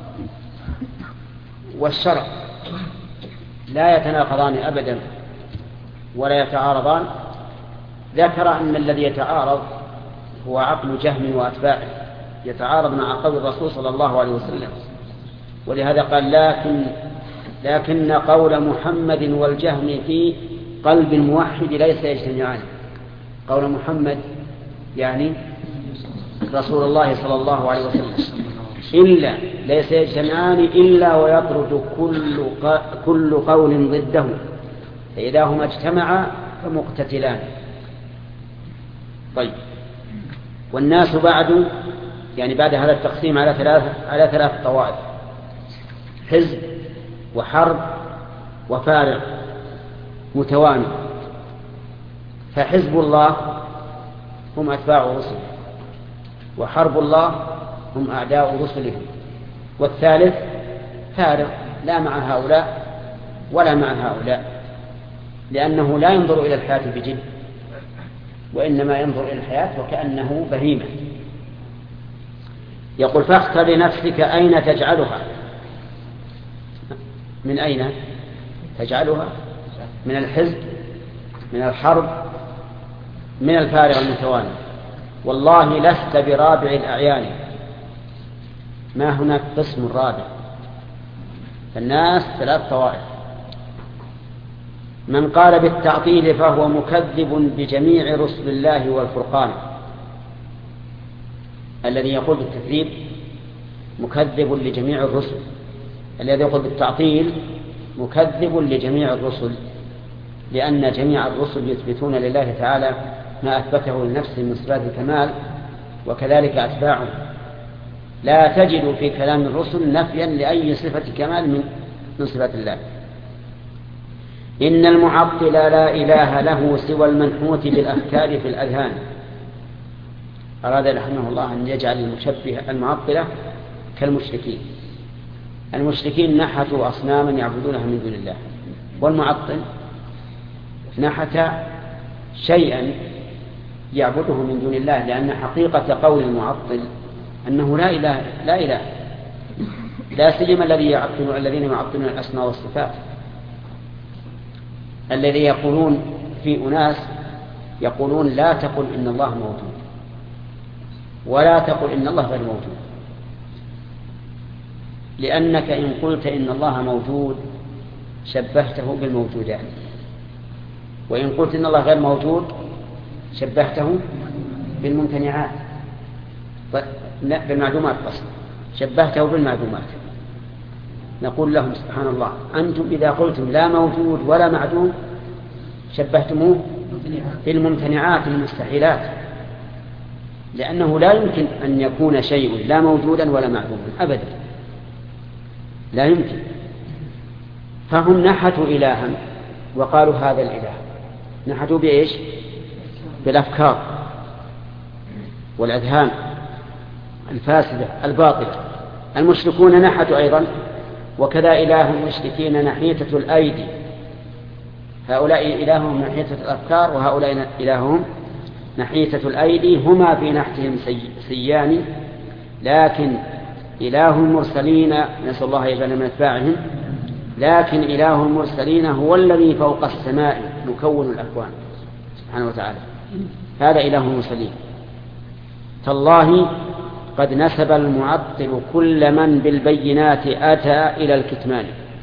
والشرع لا يتناقضان أبدا ولا يتعارضان ذكر أن الذي يتعارض هو عقل جهم وأتباعه يتعارض مع قول الرسول صلى الله عليه وسلم ولهذا قال لكن لكن قول محمد والجهم في قلب الموحد ليس يجتمعان. قول محمد يعني رسول الله صلى الله عليه وسلم إلا ليس يجتمعان إلا ويطرد كل, كل قول ضده فإذا هما اجتمعا فمقتتلان. طيب والناس بعد يعني بعد هذا التقسيم على ثلاث على ثلاث طوائف حزب وحرب وفارق متواني. فحزب الله هم أتباع رسله وحرب الله هم أعداء رسله والثالث فارق لا مع هؤلاء ولا مع هؤلاء لأنه لا ينظر إلى الحياة بجد وإنما ينظر إلى الحياة وكأنه بهيمة. يقول فاختر لنفسك أين تجعلها. من أين تجعلها؟ من الحزب من الحرب من الفارغ المتواني. والله لست برابع الأعيان ما هناك قسم رابع. فالناس ثلاث طوائف. من قال بالتعطيل فهو مكذب بجميع رسل الله والفرقان. الذي يقول بالتكذيب مكذب لجميع الرسل الذي يقول بالتعطيل مكذب لجميع الرسل لأن جميع الرسل يثبتون لله تعالى ما أثبته لنفسه من صفات الكمال وكذلك أتباعه. لا تجد في كلام الرسل نفيا لأي صفة كمال من من صفات الله. إن المعطل لا إله له سوى المنحوت بالأفكار في الأذهان. أراد رحمه الله أن يجعل المشبه المعطلة كالمشركين. المشركين نحتوا أصناما يعبدونها من دون الله والمعطل نحت شيئا يعبده من دون الله لأن حقيقة قول المعطل أنه لا إله لا إله لا سيما الذي يعطل الذين يعطلون الأسماء والصفات الذي يقولون في أناس يقولون لا تقل إن الله موجود ولا تقل إن الله غير موجود لأنك إن قلت إن الله موجود شبهته بالموجودات وإن قلت إن الله غير موجود شبهته بالممتنعات بالمعدومات قصد شبهته بالمعدومات. نقول لهم سبحان الله، أنتم إذا قلتم لا موجود ولا معدوم شبهتموه بالممتنعات المستحيلات، لأنه لا يمكن أن يكون شيء لا موجودا ولا معدوما أبدا، لا يمكن. فهم نحتوا إلها وقالوا هذا الإله. نحتوا بإيش؟ بالأفكار والأذهان الفاسدة الباطلة. المشركون نحتوا أيضا، وكذا إله المشركين نحيتة الأيدي. هؤلاء إلههم نحيتة الأفكار، وهؤلاء إلههم نحيتة الأيدي، هما في نحتهم سيان. لكن إله المرسلين، نسأل الله يجعلنا من أتباعهم، لكن إله المرسلين هو الذي فوق السماء مكون الأكوان سبحانه وتعالى، هذا إله المرسلين. تالله قد نسب المعطل كل من بالبينات أتى إلى الكتمان.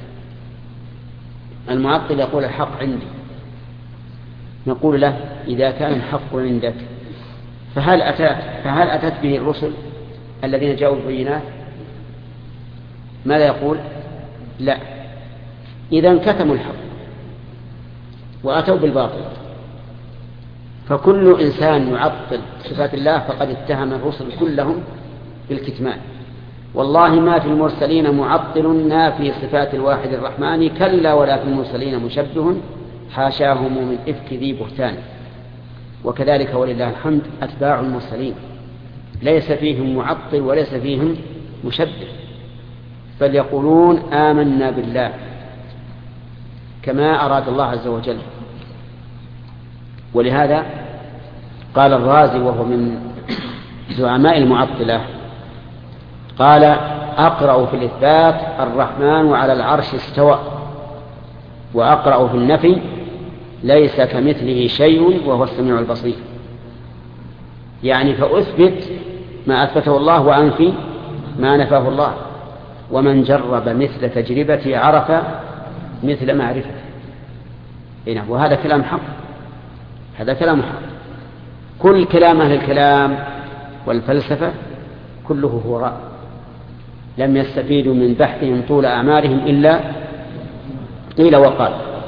المعطل يقول الحق عندي، نقول له إذا كان الحق عندك فهل أتت, فهل أتت به الرسل الذين جاءوا بالبينات؟ ماذا يقول؟ لا. إذا كتموا الحق وأتوا بالباطل. فكل إنسان يعطل صفات الله فقد اتهم الرسل كلهم بالكتمان. والله ما في المرسلين معطل نافي صفات الواحد الرحمن، كلا ولا في المرسلين مشبه حاشاهم من إفك ذي بهتان. وكذلك ولله الحمد أتباع المرسلين ليس فيهم معطل وليس فيهم مشبه، بل يقولون آمنا بالله كما أراد الله عز وجل. ولهذا قال الرازي وهو من زعماء المعطلة، قال أقرأ في الإثبات الرحمن على العرش استوى، وأقرأ في النفي ليس كمثله شيء وهو السميع البصير. يعني فأثبت ما أثبته الله وأنفي ما نفاه الله. ومن جرب مثل تجربتي عرف مثل معرفة. وهذا كلام حق، هذا كلام حق. كل كلام أهل الكلام والفلسفة كله هو رأي، لم يستفيدوا من بحثهم طول أعمارهم إلا قيل وقال.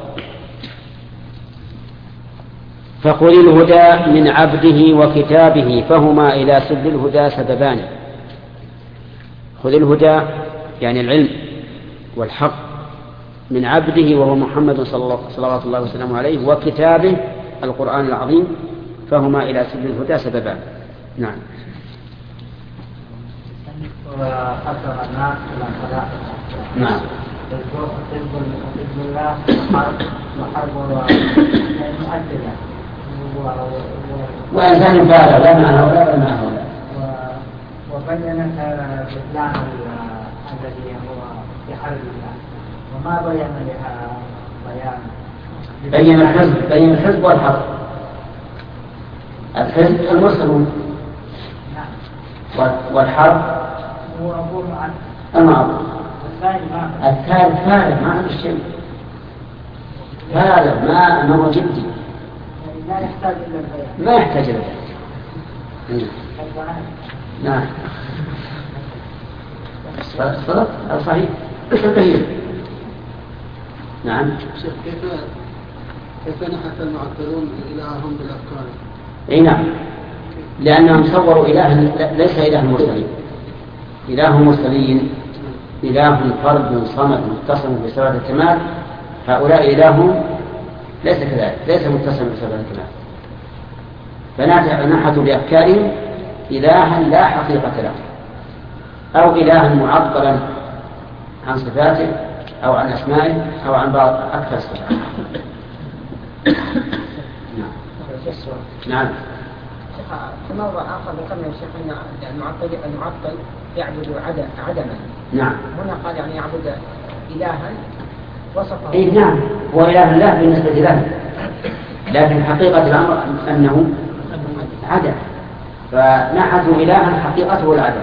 فخذ الهدى من عبده وكتابه فهما إلى سبل الهدى سببان. خذ الهدى يعني العلم والحق من عبده وهو محمد صلى الله عليه وسلم عليه، وكتابه القرآن العظيم، فهما إلى سبل الهدى سببان. نعم. وأكثر الناس إلى الصلاة. نعم. حزب الله وحرب وحرب المؤثرة وإنسان فعل لا مع هؤلاء ولا مع هؤلاء. وبينت بطلان الذي هو في حرب الله، وما بين لها بيان. بين الحزب بين الحزب والحرب. الحزب المسلمون والحرب هو أقول عن المعروف. الثالث فارغ ما عنده شيء، فارغ ما ما هو جدي، لا يحتاج إلى البيان، ما يحتاج إلى البيان. نعم. صدق أو صحيح؟ نعم. كيف كيف نحت المعطلون إلههم بالأفكار؟ أي نعم، لأنهم صوروا إلها ليس إله المرسلين. إله المرسلين إله فرد صمد متصل بصفات الكمال، هؤلاء إلههم ليس كذلك، ليس متصل بصفات الكمال. فنحتوا بأفكارهم إلها لا حقيقة له، أو إلها معطلا عن صفاته أو عن أسمائه أو عن بعض أكثر صفات. نعم. نعم. في موضع آخر ذكرنا الشيخ أن المعطل المعطل يعبد عدما. نعم. هنا قال يعني يعبد إلها وصفه. إيه نعم، هو إله الله بالنسبة له، لكن حقيقة الأمر أنه عدم، فنحته إلها حقيقته العدم.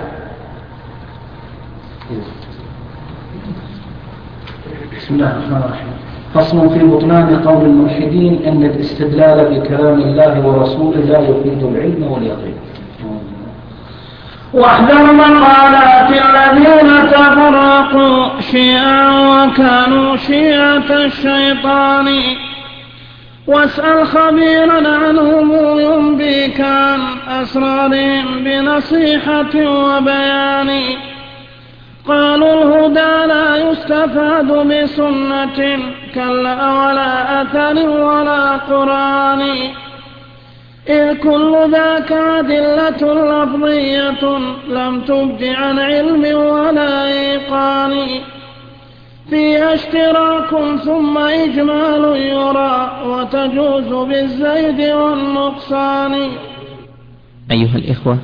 بسم الله الرحمن الرحيم. فصل في بطلان قول الملحدين أن الاستدلال بكلام الله ورسوله لا يفيد العلم واليقين. واحذر مقالات الذين تفرقوا شيعا وكانوا شيعة الشيطان واسأل خبيرا عنهم ينبيك عن أسرارهم بنصيحة وبيان. قالوا الهدى لا يستفاد بسنة كلا ولا أثر ولا قرآن إذ كل ذاك أدلة لفظية لم تبد عن علم ولا إيقان فيها اشتراك ثم إجمال يرى وتجوز بالزيد والنقصان. أيها الإخوة،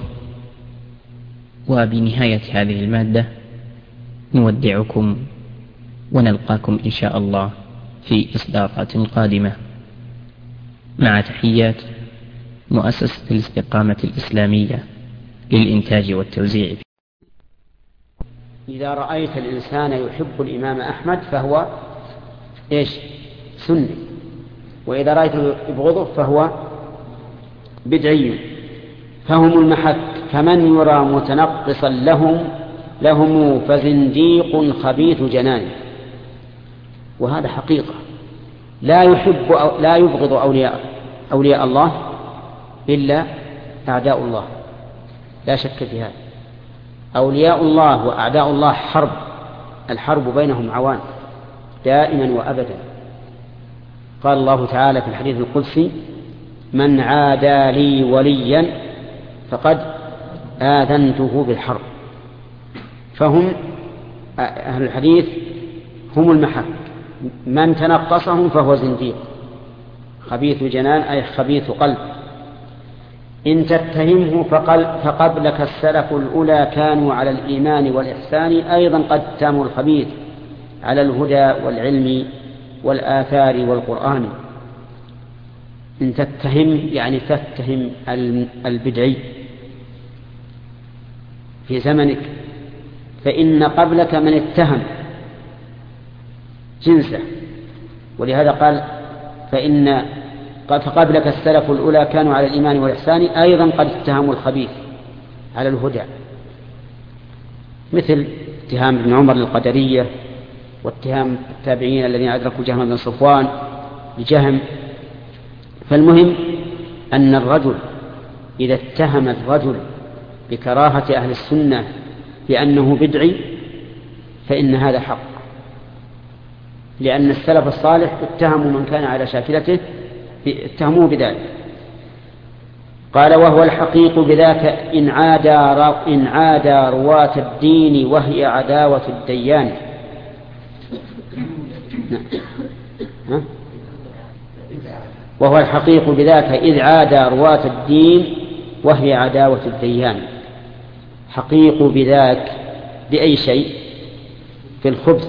وبنهاية هذه المادة نودعكم ونلقاكم إن شاء الله في إصدارات قادمة، مع تحيات مؤسسة الاستقامة الإسلامية للإنتاج والتوزيع. إذا رأيت الإنسان يحب الإمام أحمد فهو إيش؟ سني، وإذا رأيته يبغضه فهو بدعي، فهم المحك، فمن يرى متنقصا لهم لهم فزنديق خبيث جنان. وهذا حقيقة، لا يحب أو لا يبغض أولياء أولياء الله إلا أعداء الله، لا شك في هذا. أولياء الله وأعداء الله حرب، الحرب بينهم عوان دائما وأبدا. قال الله تعالى في الحديث القدسي: من عادى لي وليا فقد آذنته بالحرب. فهم أهل الحديث هم المحك، من تنقصهم فهو زنديق خبيث جنان، أي خبيث قلب. إن تتهمه فقبلك السلف الأولى كانوا على الإيمان والإحسان أيضا قد اتهموا الخبيث على الهدى والعلم والآثار والقرآن. إن تتهم يعني تتهم البدعي في زمنك، فإن قبلك من اتهم جنسه، ولهذا قال فإن فقبلك السلف الأولى كانوا على الإيمان والإحسان أيضا قد اتهموا الخبيث على الهدى، مثل اتهام ابن عمر للقدرية، واتهام التابعين الذين أدركوا جهم بن صفوان لجهم. فالمهم أن الرجل إذا اتهم الرجل بكراهة أهل السنة بأنه بدعي فإن هذا حق، لأن السلف الصالح اتهموا من كان على شاكلته اتهموه بذلك. قال: وهو الحقيق بذاك إن عادى إن عادى رواة الدين وهي عداوة الديان. ها؟ وهو الحقيق بذاك إذ عادى رواة الدين وهي عداوة الديان. حقيق بذاك بأي شيء؟ في الخبث،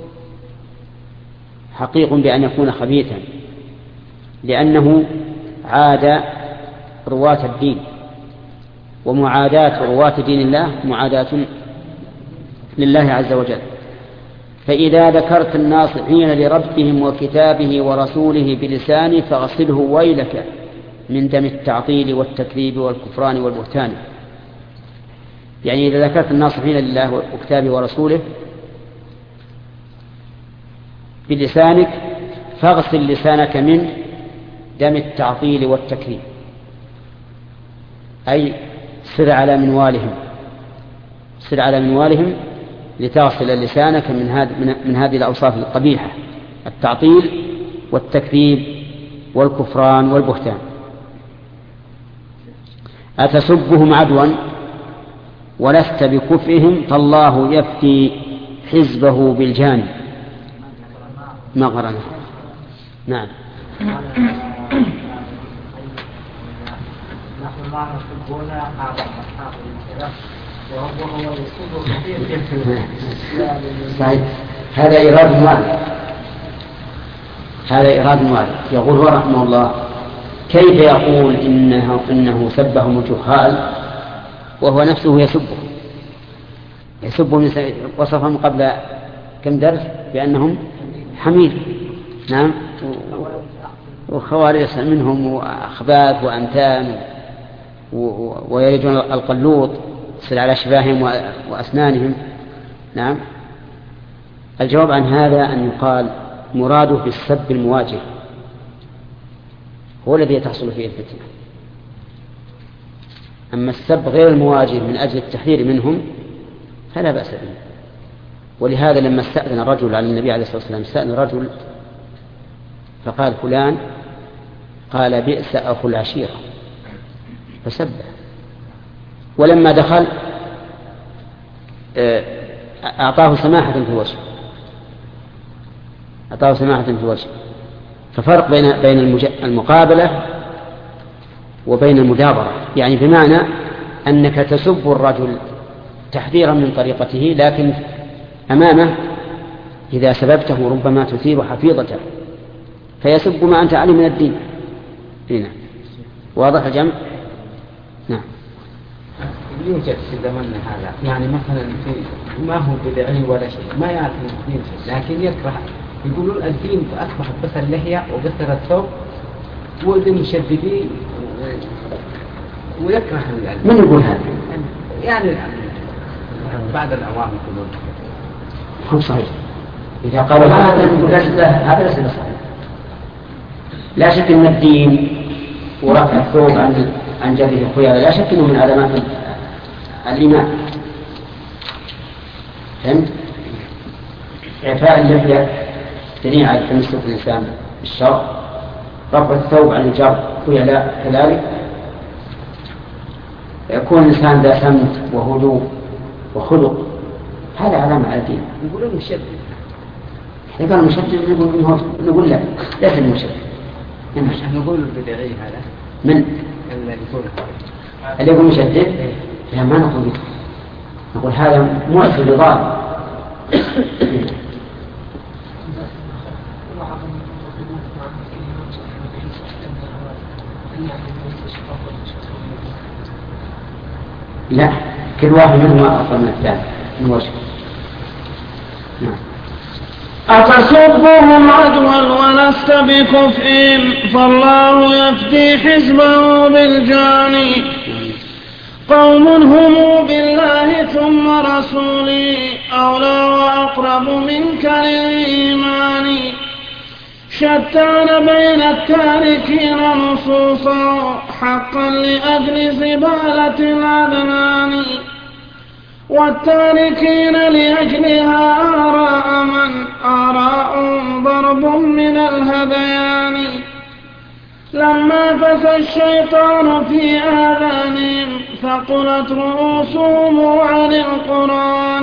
حقيق بأن يكون خبيثا، لأنه عاد رواة الدين، ومعاداة رواة دين الله معاداة لله عز وجل. فإذا ذكرت الناصحين لربهم وكتابه ورسوله بلسانه فاغسله ويلك من دم التعطيل والتكذيب والكفران والبهتان. يعني إذا ذكرت الناصحين لله وكتابه ورسوله بلسانك فاغسل لسانك من دم التعطيل والتكذيب، أي سر على منوالهم، سر على منوالهم لتغسل لسانك من هذه من هذه الأوصاف القبيحة: التعطيل والتكذيب والكفران والبهتان. أتسبهم عدوا ولست بكفئهم فالله يفتي حزبه بالجانب مغرنا. نعم. نحن ما نحبون أعظم أصحاب الكلام وهو يسوق كثير. صحيح. هذا إيراد مالك، هذا إيراد مالك. يقول هو رحمه الله: كيف يقول إنه, إنه سبهم الجهال وهو نفسه يسبه يسبهم وصفهم قبل كم درس بأنهم حمير. نعم. وخوارج منهم وأخباث وأمثال ويريدون القلوط، يصل على شفاههم وأسنانهم. نعم. الجواب عن هذا أن يقال مراده بالسب المواجه هو الذي تحصل فيه الفتنة، أما السب غير المواجه من أجل التحذير منهم فلا بأس به. ولهذا لما استأذن الرجل على النبي عليه الصلاة والسلام، استأذن رجل فقال فلان، قال بئس أخو العشيرة فسبه. ولما دخل أعطاه سماحة في الوجه، أعطاه سماحة في الوجه. ففرق بين بين المقابلة وبين المدابرة، يعني بمعنى أنك تسب الرجل تحذيرا من طريقته، لكن أمامه إذا سببته ربما تثير حفيظته فيسب ما أنت عليه من الدين. هنا واضح الجمع؟ نعم. يوجد في زمننا هذا يعني مثلا في ما هو بدعي ولا شيء، ما يعرف الدين شيء، لكن يكره، يقولون الدين أصبحت بس اللحية وقصر الثوب والمشددين ويكره العلم. من يقول هذا؟ يعني بعد الأوام يقولون هو صحيح. إذا قالوا هذا هذا ليس صحيح. لا شك أن الدين ورفع الثوب عن عن جده الخيار لا شك أنه من علامات الإيمان. فهمت؟ إعفاء اللحية دليل على تمسك الإنسان بالشرع، رفع الثوب عن الجر خيلاء كذلك، يكون الإنسان ذا سمت وهدوء وخلق، هذا علامة على الدين. يقولون مشدد، إذا قال مشدد نقول لا ليس المشدد. عشان نقول البدعي هذا من اللي يقول اللي يقول مشدد؟ لا ما نقول به، نقول هذا معصي لضال. لا، كل واحد منهما أفضل من الثاني من وجه. نعم. أتصبهم عدوا ولست بكفء فالله يفدي حزبه بالجاني. قوم هم بالله ثم رسولي أولى وأقرب منك للإيمان. شتان بين التاركين نصوصا حقا لأجل زبالة الأذنان، والتاركين لأجلها آراء من آراء ضرب من الهذيان. لما فسى الشيطان في آذانهم ثقلت رؤوسهم عن القرآن،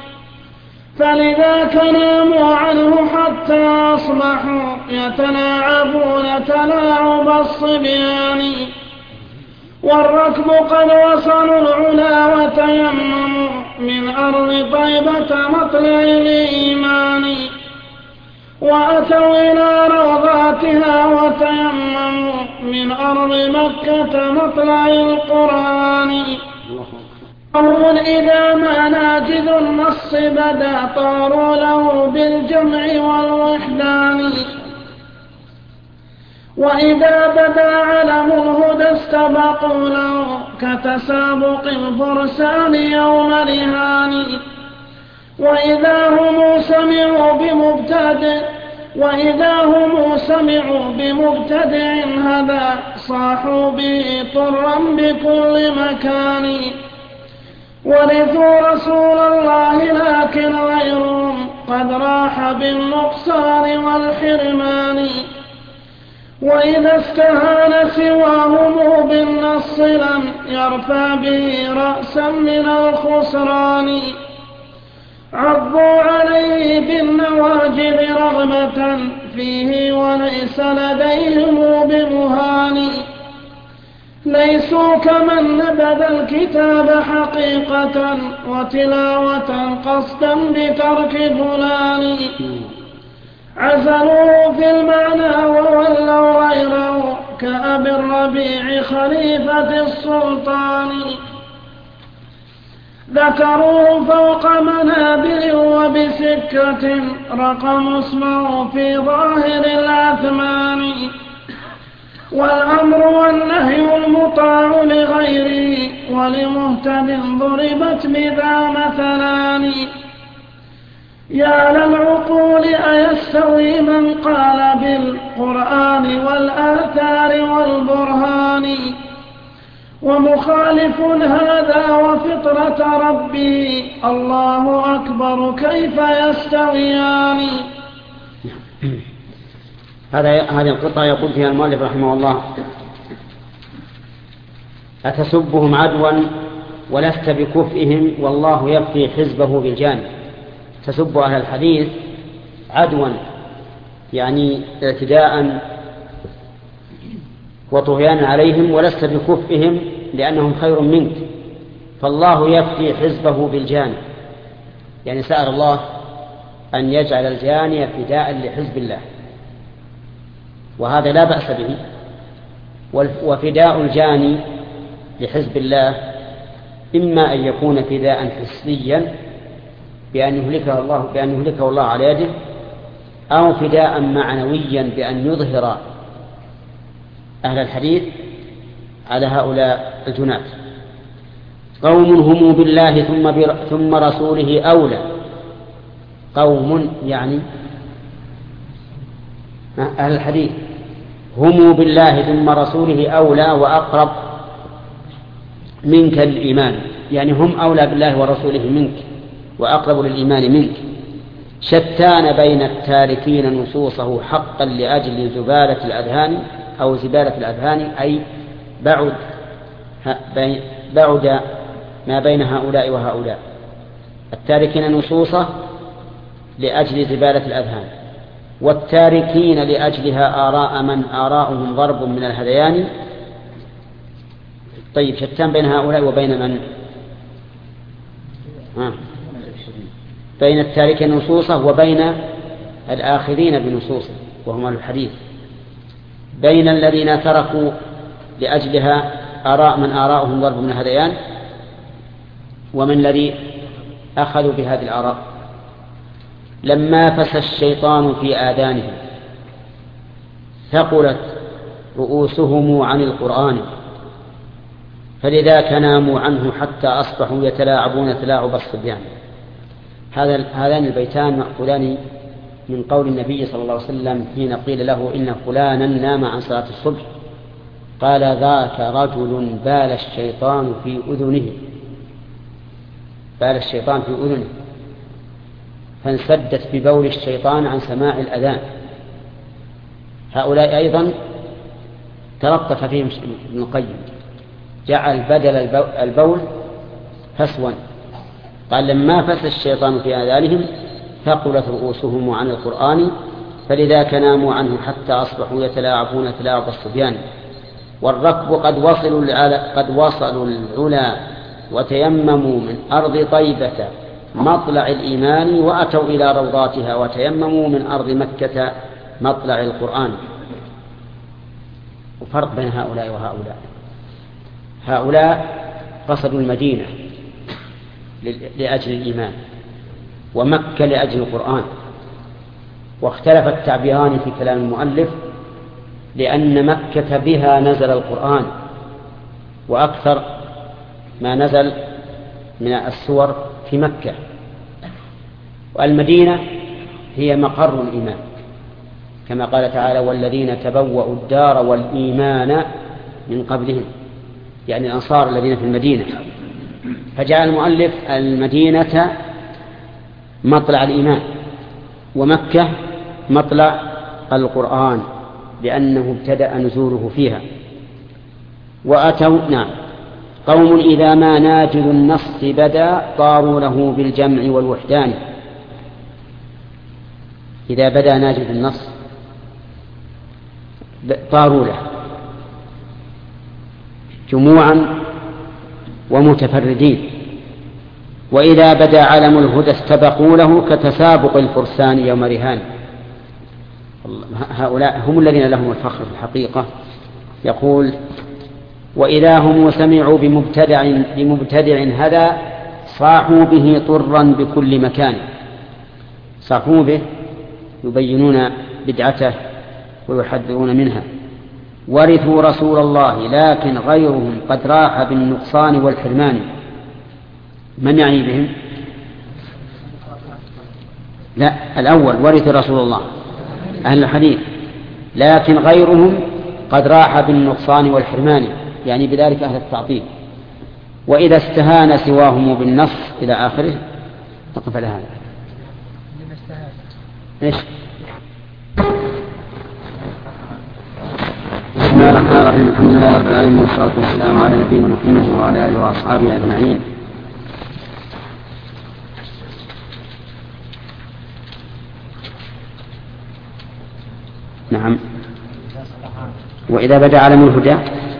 فلذاك ناموا عنه حتى أصبحوا يتلاعبون تلاعب الصبيان. والركب قد وصلوا العلا وتيمموا من أرض طيبة مطلع الإيمان، وأتوا إلى روضاتها وتيمموا من أرض مكة مطلع القرآن. قوم إذا ما ناجذ النص بدا طاروا له بالجمع والوحدان، وإذا بدا علم الهدى استبقوا له كتسابق الفرسان يوم رهان. وإذا هم سمعوا بمبتدع وإذا هم سمعوا بمبتدع هذا صاحوا به طرا بكل مكان. ورثوا رسول الله لكن غيرهم قد راح بالنقصان والحرمان. وإذا استهان سواهم بالنص لم يرفع به رأسا من الخسران. عضوا عليه بالنواجذ رغبة فيه وليس لديهم بمهان. ليسوا كمن نبذ الكتاب حقيقة وتلاوة قصدا بترك فلان. عزلوه في المعنى وولوا غيره كأبي الربيع خليفة السلطان. ذكروه فوق منابر وبسكة رقم اسمه في ظاهر الأثمان. والأمر والنهي المطاع لغيره ولمهتد ضربت بذا مثلان يا للعقول أيستوي من قال بالقرآن والآثار والبرهان ومخالف هذا وفطرة ربي الله أكبر كيف يستويان. هذا هذه القطعة يقول فيها المؤلف رحمه الله: أتسبهم عدوا ولست بكفئهم والله يكفي حزبه بالجانب. تسب أهل الحديث عدوا يعني اعتداء وطغيانا عليهم، ولست بكفئهم لأنهم خير منك، فالله يكفي حزبه بالجانب، يعني سأل الله أن يجعل الجاني فداء لحزب الله، وهذا لا بأس به. وفداء الجاني لحزب الله إما أن يكون فداء حسيا بأن يهلكه الله بأن يهلكه الله على يده، أو فداء معنويا بأن يظهر أهل الحديث على هؤلاء الجنات. قوم هم بالله ثم, ثم رسوله أولى. قوم يعني أهل الحديث هم بالله ثم رسوله أولى وأقرب منك للإيمان، يعني هم أولى بالله ورسوله منك وأقرب للإيمان منك. شتان بين التاركين نصوصه حقا لأجل زبالة الأذهان أو زبالة الأذهان، أي بعد بعد ما بين هؤلاء وهؤلاء. التاركين نصوصه لأجل زبالة الأذهان، والتاركين لأجلها آراء من آراؤهم ضرب من الهذيان. طيب، شتان بين هؤلاء وبين من؟ آه. بين التاركين نصوصه وبين الآخذين بنصوصه وهم الحديث، بين الذين تركوا لأجلها آراء من آراؤهم ضرب من الهذيان ومن الذي أخذوا بهذه الآراء. لما فسى الشيطان في آذانهم ثقلت رؤوسهم عن القرآن فلذاك ناموا عنه حتى أصبحوا يتلاعبون تلاعب الصبيان. هذا هذان البيتان مأخوذان من قول النبي صلى الله عليه وسلم حين قيل له إن فلانا نام عن صلاة الصبح، قال ذاك رجل بال الشيطان في أذنه، بال الشيطان في أذنه فانسدت ببول الشيطان عن سماع الأذان. هؤلاء أيضا تلطف فيهم ابن القيم، جعل بدل البول فسوا، قال لما فسى الشيطان في آذانهم ثقلت رؤوسهم عن القرآن فلذاك ناموا عنه حتى أصبحوا يتلاعبون تلاعب الصبيان. والركب قد وصلوا قد وصلوا العلا وتيمموا من أرض طيبة مطلع الإيمان وأتوا إلى روضاتها وتيمموا من أرض مكة مطلع القرآن. وفرق بين هؤلاء وهؤلاء. هؤلاء قصدوا المدينة لأجل الإيمان ومكة لأجل القرآن، واختلف التعبيران في كلام المؤلف لأن مكة بها نزل القرآن، وأكثر ما نزل من السور في مكة، والمدينة هي مقر الإيمان كما قال تعالى والذين تبوأوا الدار والإيمان من قبلهم، يعني الأنصار الذين في المدينة. فجعل المؤلف المدينة مطلع الإيمان ومكة مطلع القرآن لأنه ابتدأ نزوله فيها. وأتوا نعم قوم إذا ما ناجل النص بدا طاروا له بالجمع والوحدان. إذا بدا ناجل النص طاروا له جموعا ومتفردين، وإذا بدا علم الهدى استبقوا له كتسابق الفرسان يوم رهان. هؤلاء هم الذين لهم الفخر في الحقيقة. يقول وإذا هم سمعوا بمبتدع, بمبتدع هذا صاحوا به طرا بكل مكان. صاحوا به يبينون بدعته ويحذرون منها. ورثوا رسول الله لكن غيرهم قد راح بالنقصان والحرمان. من يعني بهم؟ لا، الأول ورث رسول الله أهل الحديث لكن غيرهم قد راح بالنقصان والحرمان، يعني بذلك أهل التعطيل. وإذا استهان سواهم بالنص إلى آخره. نقف على هذا. إيش؟ بسم الله الرحمن الرحيم. الحمد لله رب العالمين والصلاة والسلام على نبينا محمد وعلى آله وأصحابه أجمعين. نعم. وإذا بدا علم الهدى.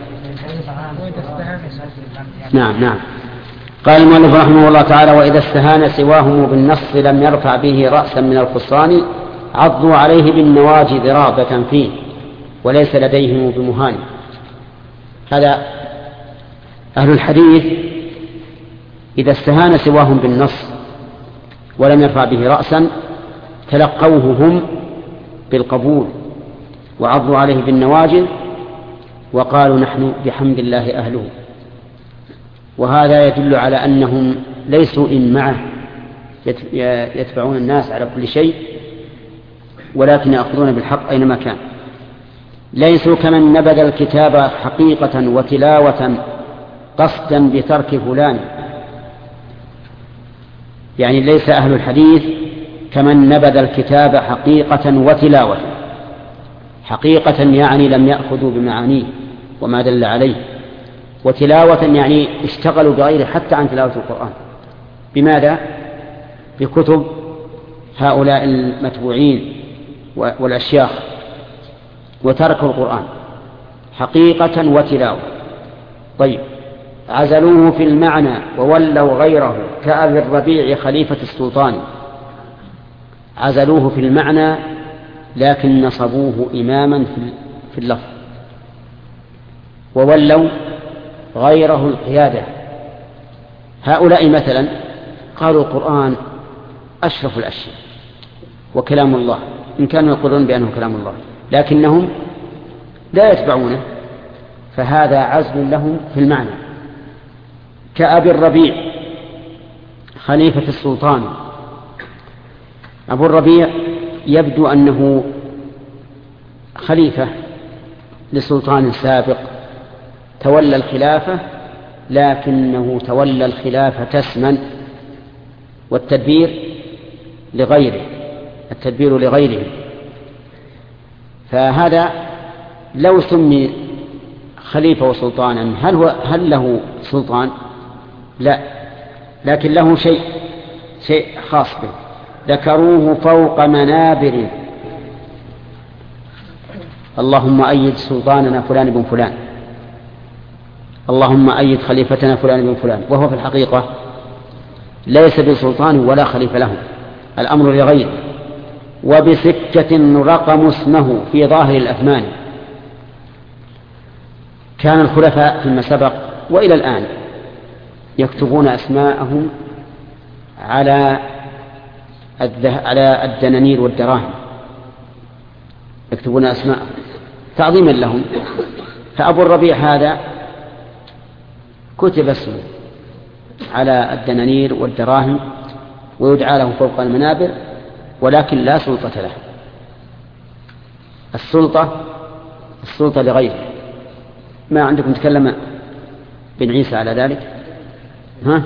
نعم نعم. قال المؤلف رحمه الله تعالى: وإذا استهان سواهم بالنص لم يرفع به رأسا من الخسران عضوا عليه بالنواجذ رغبة فيه وليس لديهم بمهان. هذا أهل الحديث إذا استهان سواهم بالنص ولم يرفع به رأسا تلقوه هم بالقبول وعضوا عليه بالنواجذ وقالوا نحن بحمد الله أهله. وهذا يدل على أنهم ليسوا إن معه يتبعون الناس على كل شيء، ولكن يأخذون بالحق أينما كان. ليسوا كمن نبذ الكتاب حقيقة وتلاوة قصدا بترك فلان، يعني ليس أهل الحديث كمن نبذ الكتاب حقيقة وتلاوة. حقيقة يعني لم يأخذوا بمعانيه وما دل عليه، وتلاوة يعني اشتغلوا بغيره حتى عن تلاوة القرآن. بماذا؟ بكتب هؤلاء المتبوعين والأشياخ، وتركوا القرآن حقيقة وتلاوة. طيب، عزلوه في المعنى وولوا غيره كأبي الربيع خليفة السلطان. عزلوه في المعنى لكن نصبوه إماما في اللفظ، وولوا غيره القيادة. هؤلاء مثلا قالوا القرآن أشرف الأشياء وكلام الله، إن كانوا يقولون بأنه كلام الله، لكنهم لا يتبعونه، فهذا عزل لهم في المعنى. كأبي الربيع خليفة السلطان. أبو الربيع يبدو أنه خليفة لسلطان سابق تولى الخلافة، لكنه تولى الخلافة اسما والتدبير لغيره، التدبير لغيره. فهذا لو سمي خليفة وسلطانا هل, هو هل له سلطان؟ لا، لكن له شيء شيء خاص به. ذكروه فوق منابر اللهم أيد سلطاننا فلان بن فلان، اللهم أيد خليفتنا فلان بن فلان، وهو في الحقيقة ليس بسلطان ولا خليفة له، الأمر لغيره. وبسكة رقم اسمه في ظاهر الأثمان. كان الخلفاء فيما سبق وإلى الآن يكتبون أسماءهم على على الدنانير والدراهم، يكتبون أسماءهم تعظيما لهم. فأبو الربيع هذا كتب اسمه على الدنانير والدراهم ويدعى له فوق المنابر، ولكن لا سلطة له. السلطة السلطة لغيره. ما عندكم تكلم بن عيسى على ذلك؟ ها؟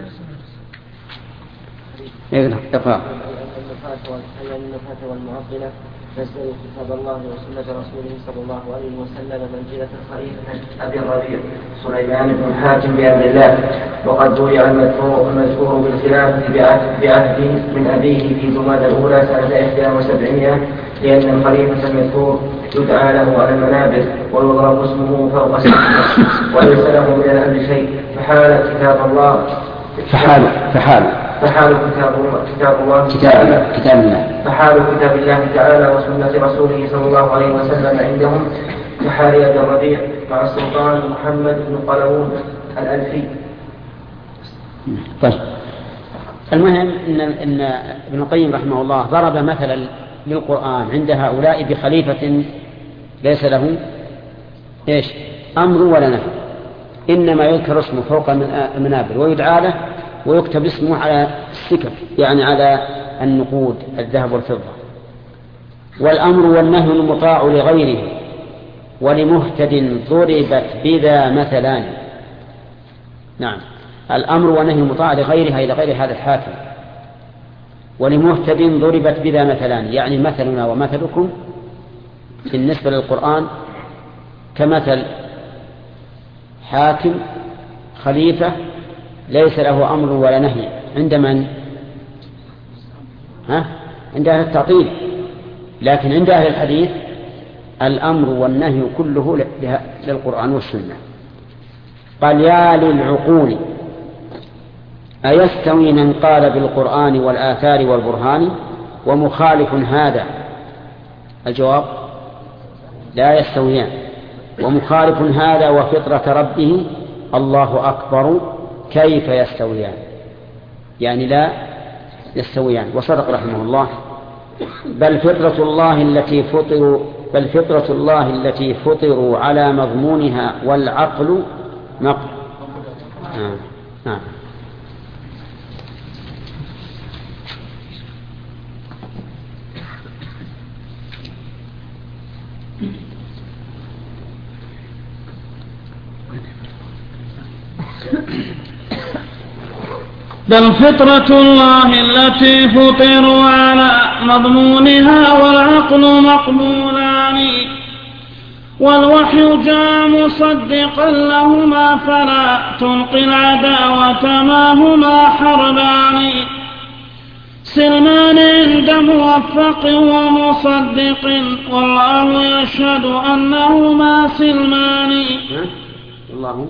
اقرأ. النفاة والمعطلة فاسألوا كتاب الله وسنة رسوله صلى الله عليه وسلم منزلة الخليفة أبي الربيع سليمان بن حاتم بأمر الله. وقد ضيع المذكور بالخلافة بعهده من أبيه في جمادى الأولى سنة إحدى وسبعمائة، لأن الخليفة المذكور يدعى له على المنابر ويضرب اسمه فوق اسمه وليس له من الأمر شيء. فحال كتاب الله فحال فحال فحال كتاب الله كتاب الله كتاب كتاب الله فحال كتاب الله تعالى وسنة رسوله صلى الله عليه وسلم عندهم كحال أبي الربيع مع السلطان محمد بن قلاوون الألفي. طيب، المهم إن, إن ابن القيم رحمه الله ضرب مثلا للقرآن عند هؤلاء بخليفة ليس له إيش أمر ولا نهي، إنما يذكر اسمه فوق المنابر ويدعى له ويكتب اسمه على السكك، يعني على النقود الذهب والفضة. والأمر والنهي المطاع لغيره ولمهتد ضربت بذا مثلان. نعم، الأمر والنهي المطاع لغيرها إلى غير هذا الحاكم، ولمهتد ضربت بذا مثلان، يعني مثلنا ومثلكم بالنسبة للقرآن كمثل حاكم خليفة ليس له أمر ولا نهي عند من؟ ها؟ عند أهل التعطيل، لكن عند أهل الحديث الأمر والنهي كله للقرآن والسنة. قال يا للعقول أيستوي من قال بالقرآن والآثار والبرهان ومخالف هذا؟ الجواب لا يستويان. ومخالف هذا وفطرة ربه الله أكبر كيف يستويان؟ يعني لا يستويان. وصدق رحمه الله. بل فطرة الله التي فطروا بل فطرة الله التي فطروا على مضمونها والعقل نقل. آه. آه. بل فطرة الله التي فطروا على مضمونها والعقل مقبولان والوحي جاء مصدقا لهما فلا تلقي العداوة ما هما حربان سلمان عند موفق ومصدق والله يشهد أنهما سلمان. الله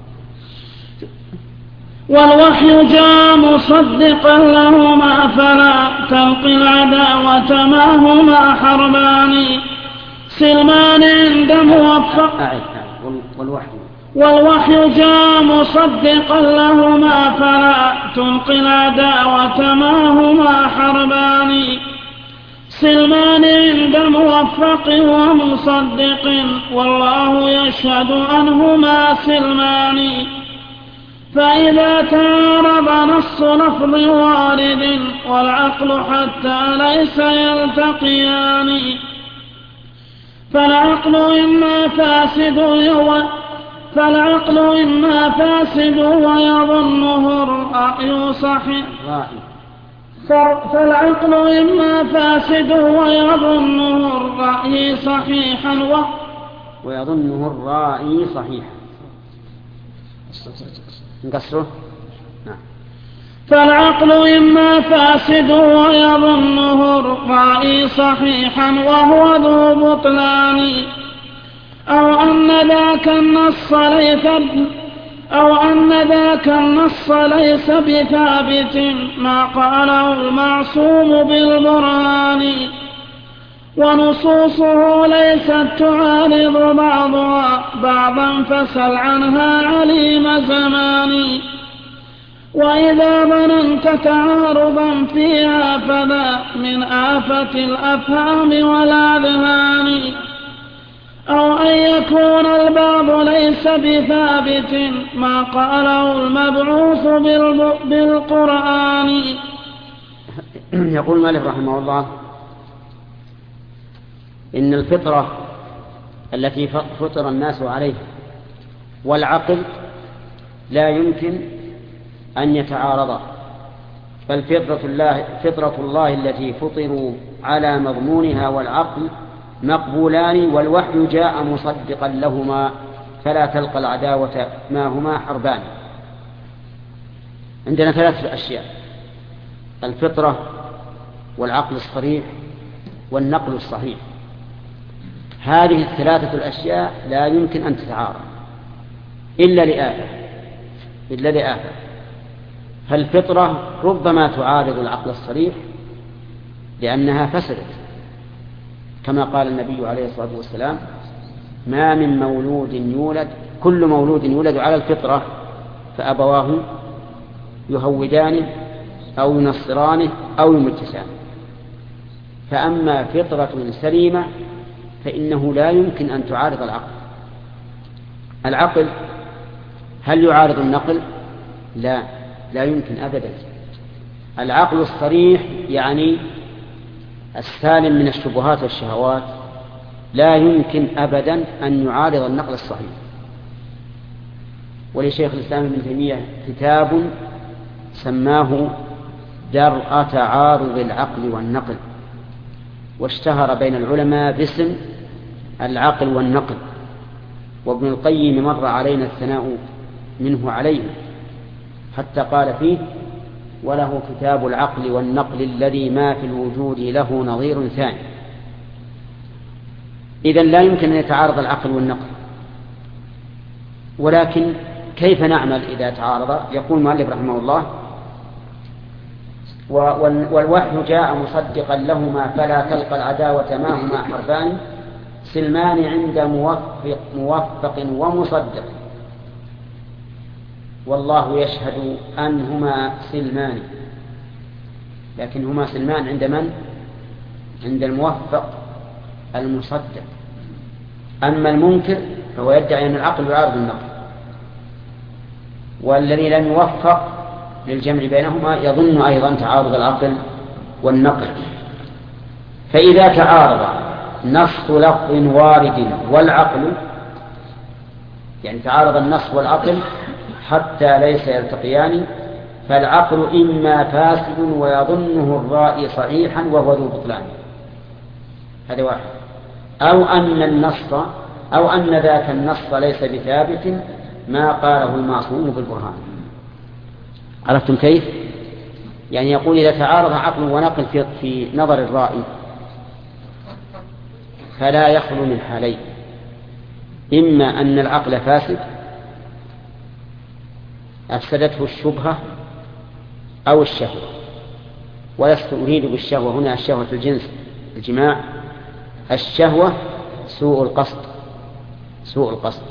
والوحي جاء مصدقا لهما فلا تلقي العداوة ما هما حربان سلمان عند موفق والوحي والوحي جاء مصدقا لهما فلا تلقي العداوة ما هما حربان سلمان عند موفق ومصدق والله يشهد أنهما سلمان. فإذا تعارض نص لفظ وارد والعقل حتى ليس يلتقيان فالعقل إما فاسد فالعقل إما فاسد ويظنه الرأي صحيح فالعقل إما فاسد ويظنه الرأي صحيحا و... ويظنه الرأي صحيحا نقصره. نعم. فالعقل إما فاسد ويظنه الرأي صحيحا وهو ذو بطلان أو أن ذاك النص ليس أو أن ذاك النص ليس بثابت ما قاله المعصوم بالبرهان ونصوصه ليست تعارض بعضها بعضا فسل عنها عليم زمان وإذا ظننت تعارضا فيها فذا من آفة الأفهام والأذهان أو أن يكون البعض ليس بثابت ما قاله المبعوث بالقرآن. يقول مالك رحمه الله إن الفطرة التي فطر الناس عليها والعقل لا يمكن أن يتعارضا بل فطرة الله, فطرة الله التي فطروا على مضمونها والعقل مقبولان والوحي جاء مصدقا لهما فلا تلقى العداوة ما هما حربان. عندنا ثلاثة أشياء: الفطرة والعقل الصريح والنقل الصحيح. هذه الثلاثة الأشياء لا يمكن أن تتعارض إلا لآفة إلا لآفة فالفطرة ربما تعارض العقل الصريح لأنها فسدت كما قال النبي عليه الصلاة والسلام: ما من مولود يولد كل مولود يولد على الفطرة فأبواه يهودانه أو ينصرانه أو يمجسانه. فأما فطرة سليمة فإنه لا يمكن أن تعارض العقل العقل هل يعارض النقل؟ لا، لا يمكن أبدا. العقل الصريح يعني السالم من الشبهات والشهوات لا يمكن أبدا أن يعارض النقل الصحيح. ولشيخ الإسلام ابن تيمية كتاب سماه درء تعارض العقل والنقل، واشتهر بين العلماء باسم العقل والنقل. وابن القيم مر علينا الثناء منه عليه حتى قال فيه: وله كتاب العقل والنقل الذي ما في الوجود له نظير ثاني. إذن لا يمكن أن يتعارض العقل والنقل، ولكن كيف نعمل إذا تعارض؟ يقول المؤلف رحمه الله: والوحي جاء مصدقا لهما فلا تلقى العداوة ما هما حربان سلمان عند موفق, موفق ومصدق والله يشهد أنهما سلمان. لكن هما سلمان عند من؟ عند الموفق المصدق. أما المنكر فهو يدعي أن العقل يعارض النقل، والذي لم يوفق للجمع بينهما يظن أيضا تعارض العقل والنقل. فإذا تعارض نص لفظ وارد والعقل، يعني تعارض النص والعقل حتى ليس يلتقيان، فالعقل إما فاسد ويظنه الرائي صحيحا وهو ذو بطلان، هذا واحد، أو أن النص أو أن ذاك النص ليس بثابت ما قاله المعصوم بالبرهان. عرفتم كيف؟ يعني يقول إذا تعارض عقل ونقل في, في نظر الرائي فلا يخلو من حالين: إما أن العقل فاسد أفسدته الشبهة أو الشهوة، ولست أريد بالشهوة هنا الشهوة الجنس الجماع، الشهوة سوء القصد سوء القصد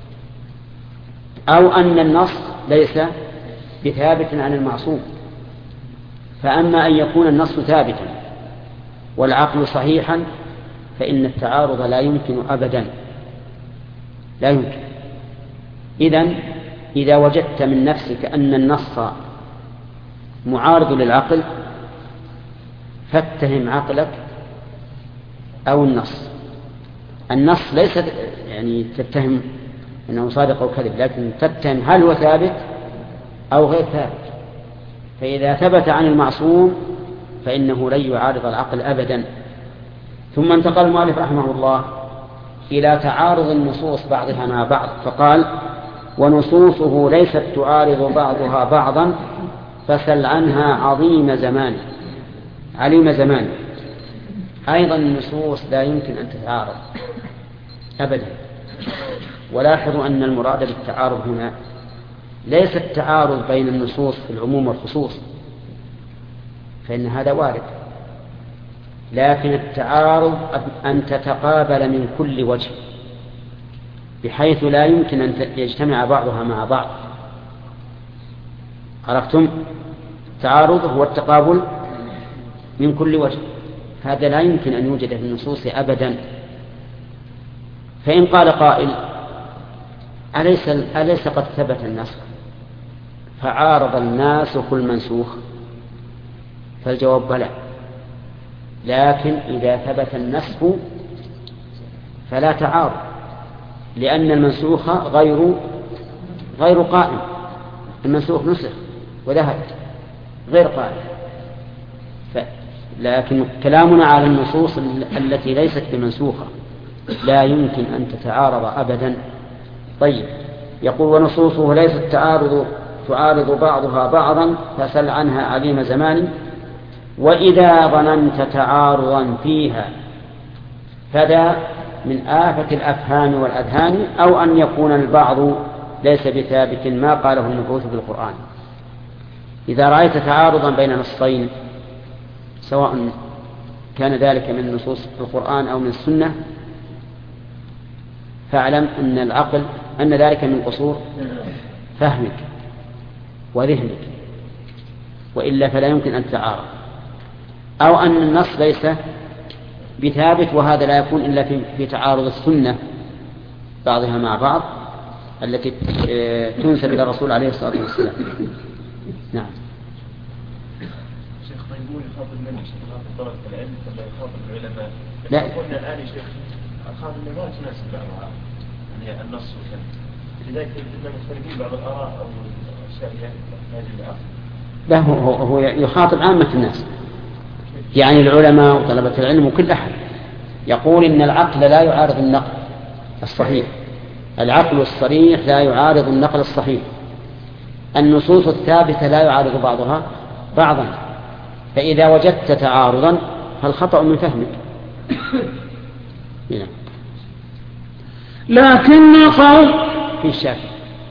أو أن النص ليس بثابت عن المعصوم. فأما أن يكون النص ثابتا والعقل صحيحا فإن التعارض لا يمكن أبدا، لا يمكن. إذن إذا وجدت من نفسك أن النص معارض للعقل فاتهم عقلك أو النص. النص ليس يعني تتهم أنه صادق أو كذب، لكن تتهم هل هو ثابت أو غير ثابت. فإذا ثبت عن المعصوم فإنه لن يعارض العقل أبدا. ثم انتقل المؤلف رحمه الله إلى تعارض النصوص بعضها مع بعض، فقال: ونصوصه ليست تعارض بعضها بعضا فسل عنها عظيم زمان عليم زمان. أيضا النصوص لا يمكن أن تتعارض أبدا. ولاحظوا أن المراد بالتعارض هنا ليس التعارض بين النصوص في العموم والخصوص، فإن هذا وارد، لكن التعارض أن تتقابل من كل وجه بحيث لا يمكن أن يجتمع بعضها مع بعض. عرفتم؟ التعارض هو التقابل من كل وجه، هذا لا يمكن أن يوجد في النصوص أبدا. فإن قال قائل: أليس, أليس قد ثبت النسخ فعارض الناسخ المنسوخ؟ فالجواب بلى، لكن إذا ثبت النسخ فلا تعارض، لأن المنسوخ غير غير قائم. المنسوخ نسخ وذهب غير قائم. لكن كلامنا على النصوص التي ليست بمنسوخة لا يمكن أن تتعارض أبدا. طيب، يقول: ونصوصه ليست تعارض تعارض بعضها بعضا فسل عنها عليم زمان. وإذا ظننت تعارضا فيها فذا من آفة الأفهام والأذهان، أو أن يكون البعض ليس بثابت ما قاله المبعوث بالقرآن. إذا رأيت تعارضا بين نصين سواء كان ذلك من نصوص القرآن أو من السنة فاعلم أن العقل أن ذلك من قصور فهمك وذهنك، وإلا فلا يمكن أن تتعارض. أو أن النص ليس بثابت، وهذا لا يكون إلا في تعارض السنة بعضها مع بعض، التي تنسب إلى الرسول عليه الصلاة والسلام. نعم. شيخ طيبون يخاطب من يخاطب طلبة العلم ولا يخاطب العلماء؟ لا. قلنا الآن يا شيخ الخاطب ما تناسب بعضها يعني النص وكذا، لذلك بدنا مختلفين بعض الآراء أو الأشياء في هذه العصر. لا، هو هو يخاطب عامة الناس، يعني العلماء وطلبة العلم وكل أحد. يقول إن العقل لا يعارض النقل الصحيح، العقل الصريح لا يعارض النقل الصحيح، النصوص الثابتة لا يعارض بعضها بعضا، فإذا وجدت تعارضا فالخطأ من فهمك. لكن قول في الشافعي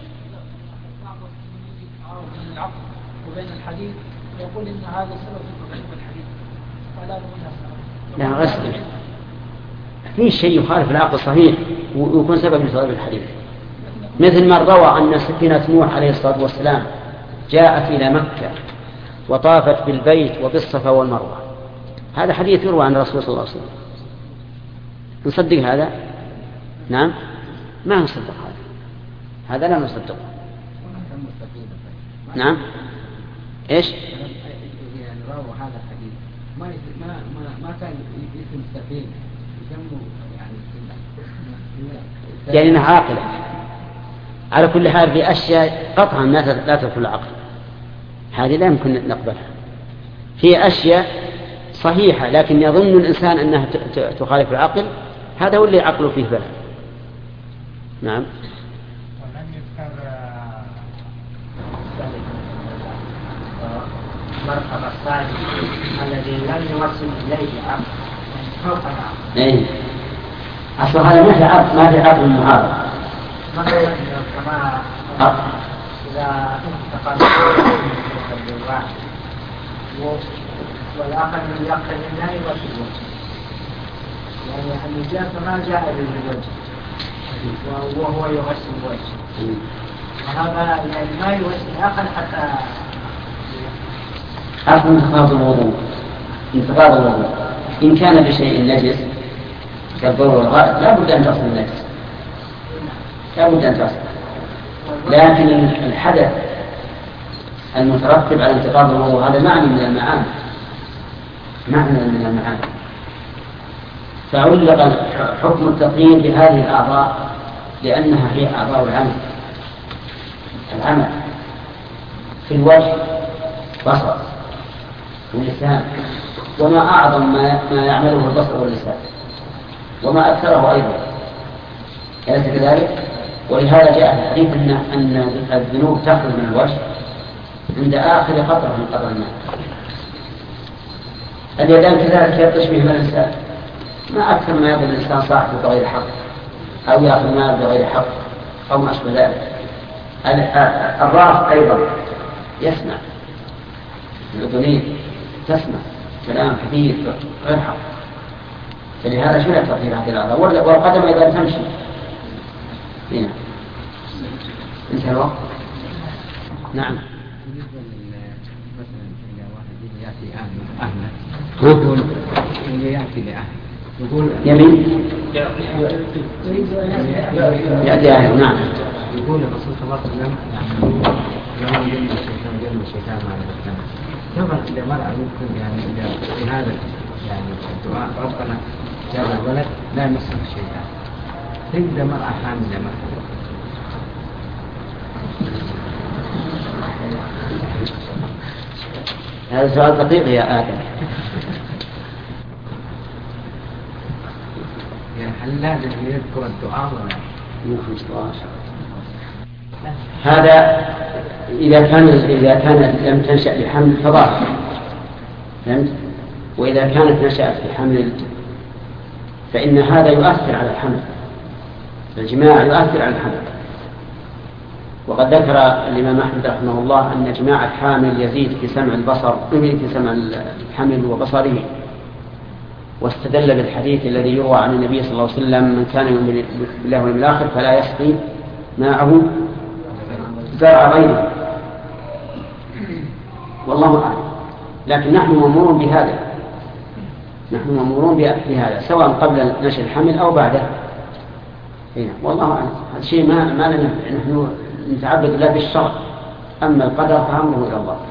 بين العقل وبين الحديث يقول إن هذا سبب في تضعيف الحديث ولا لا غسل في شيء يخالف العقل الصحيح ويكون سبب في تضعيف الحديث، مثل ما روى أن سفينة نوح عليه الصلاة والسلام جاءت إلى مكة وطافت بالبيت وبالصفا والمروة، هذا حديث يروى عن الرسول صلى الله عليه وسلم. نصدق هذا؟ نعم ما نصدق هذا، هذا لا نصدقه. نعم ايش؟ يعني روى هذا الحديث ما ما ما ما كان اسم سفينة يسموا يعني يعني انها عاقلة. على كل حال في اشياء قطعا لا تدخل العقل، هذه لا يمكن نقبلها. في اشياء صحيحة لكن يظن الانسان انها تخالف العقل، هذا هو اللي عقله فيه بلى. نعم. ولم يذكر مرتبة الثاني الذي لم يوصل إليه عقل فوق العقل. إيه. أصل هذا ما في عقل، ما في عقل معارض. مثلا كما إذا انتقل الواحد والآخر من يقتل لا يوصل يعني النجاة ما جاء بالوجه وهو يغسل الوجه، وهذا يعني ما يغسل آخر حتى عقل انتقاض الوضوء. انتقاض الوضوء إن كان بشيء نجس كالضرر الغائط لا بد أن تصل النجس، لا بد أن تصل، لكن الحدث المترتب على انتقاض الوضوء هذا معنى من المعاني، معنى من المعاني. فعلق حكم التطهير بهذه الأعضاء لأنها هي أعضاء العمل. العمل في الوجه بصر واللسان، وما أعظم ما, ما يعمله البصر واللسان وما أكثره أيضا، أليس كذلك؟ ولهذا جاء في الحديث أن, أن الذنوب تخرج من الوجه عند آخر قطرة من قطر الماء. اليدان كذلك يبطش بهما الإنسان، ما أكثر ما يضل الإنسان صاحبه بغير حق أو يأخذ مال بغير حق أو ما أشبه ذلك. الرأس أيضا يسمع، الأذنين تسمع كلام كثير غير حق، فلهذا شرع تطهير هذه الأعضاء. والقدم أيضا تمشي. هنا انتهى الوقت. نعم. يقول اللي يأتي لأهل يقول يمين يأتي أهل. نعم. يقول الرسول صلى الله عليه وسلم يعني لما يجلس الشيطان يجلس الشيطان مع الإنسان طبعا إذا مرأة يمكن يعني إذا في هذا يعني الدعاء ربنا جاب الولد لا يمسك الشيطان، تبدأ مرأة حاملة مثلا هذا سؤال دقيق يا آدم. يعني هل لازم يذكر الدعاء ولا هذا إذا كان إذا كانت لم تنشأ بحمل فضار، فهمت؟ وإذا كانت نشأت بحمل فإن هذا يؤثر على الحمل، الجماع يؤثر على الحمل. وقد ذكر الإمام أحمد رحمه الله أن جماع الحامل يزيد في سمع البصر في سمع الحمل وبصره، واستدل بالحديث الذي يروى عن النبي صلى الله عليه وسلم من كان يؤمن بالله واليوم الآخر فلا يسقي ماءه زرع غيره، والله أعلم. لكن نحن مأمورون بهذا، نحن مأمورون بهذا سواء قبل نشأ الحمل أو بعده. هنا والله أعلم. هذا شيء ما ما لنا نحن نتعبد الله بالشرع، أما القدر فأمره إلى الله.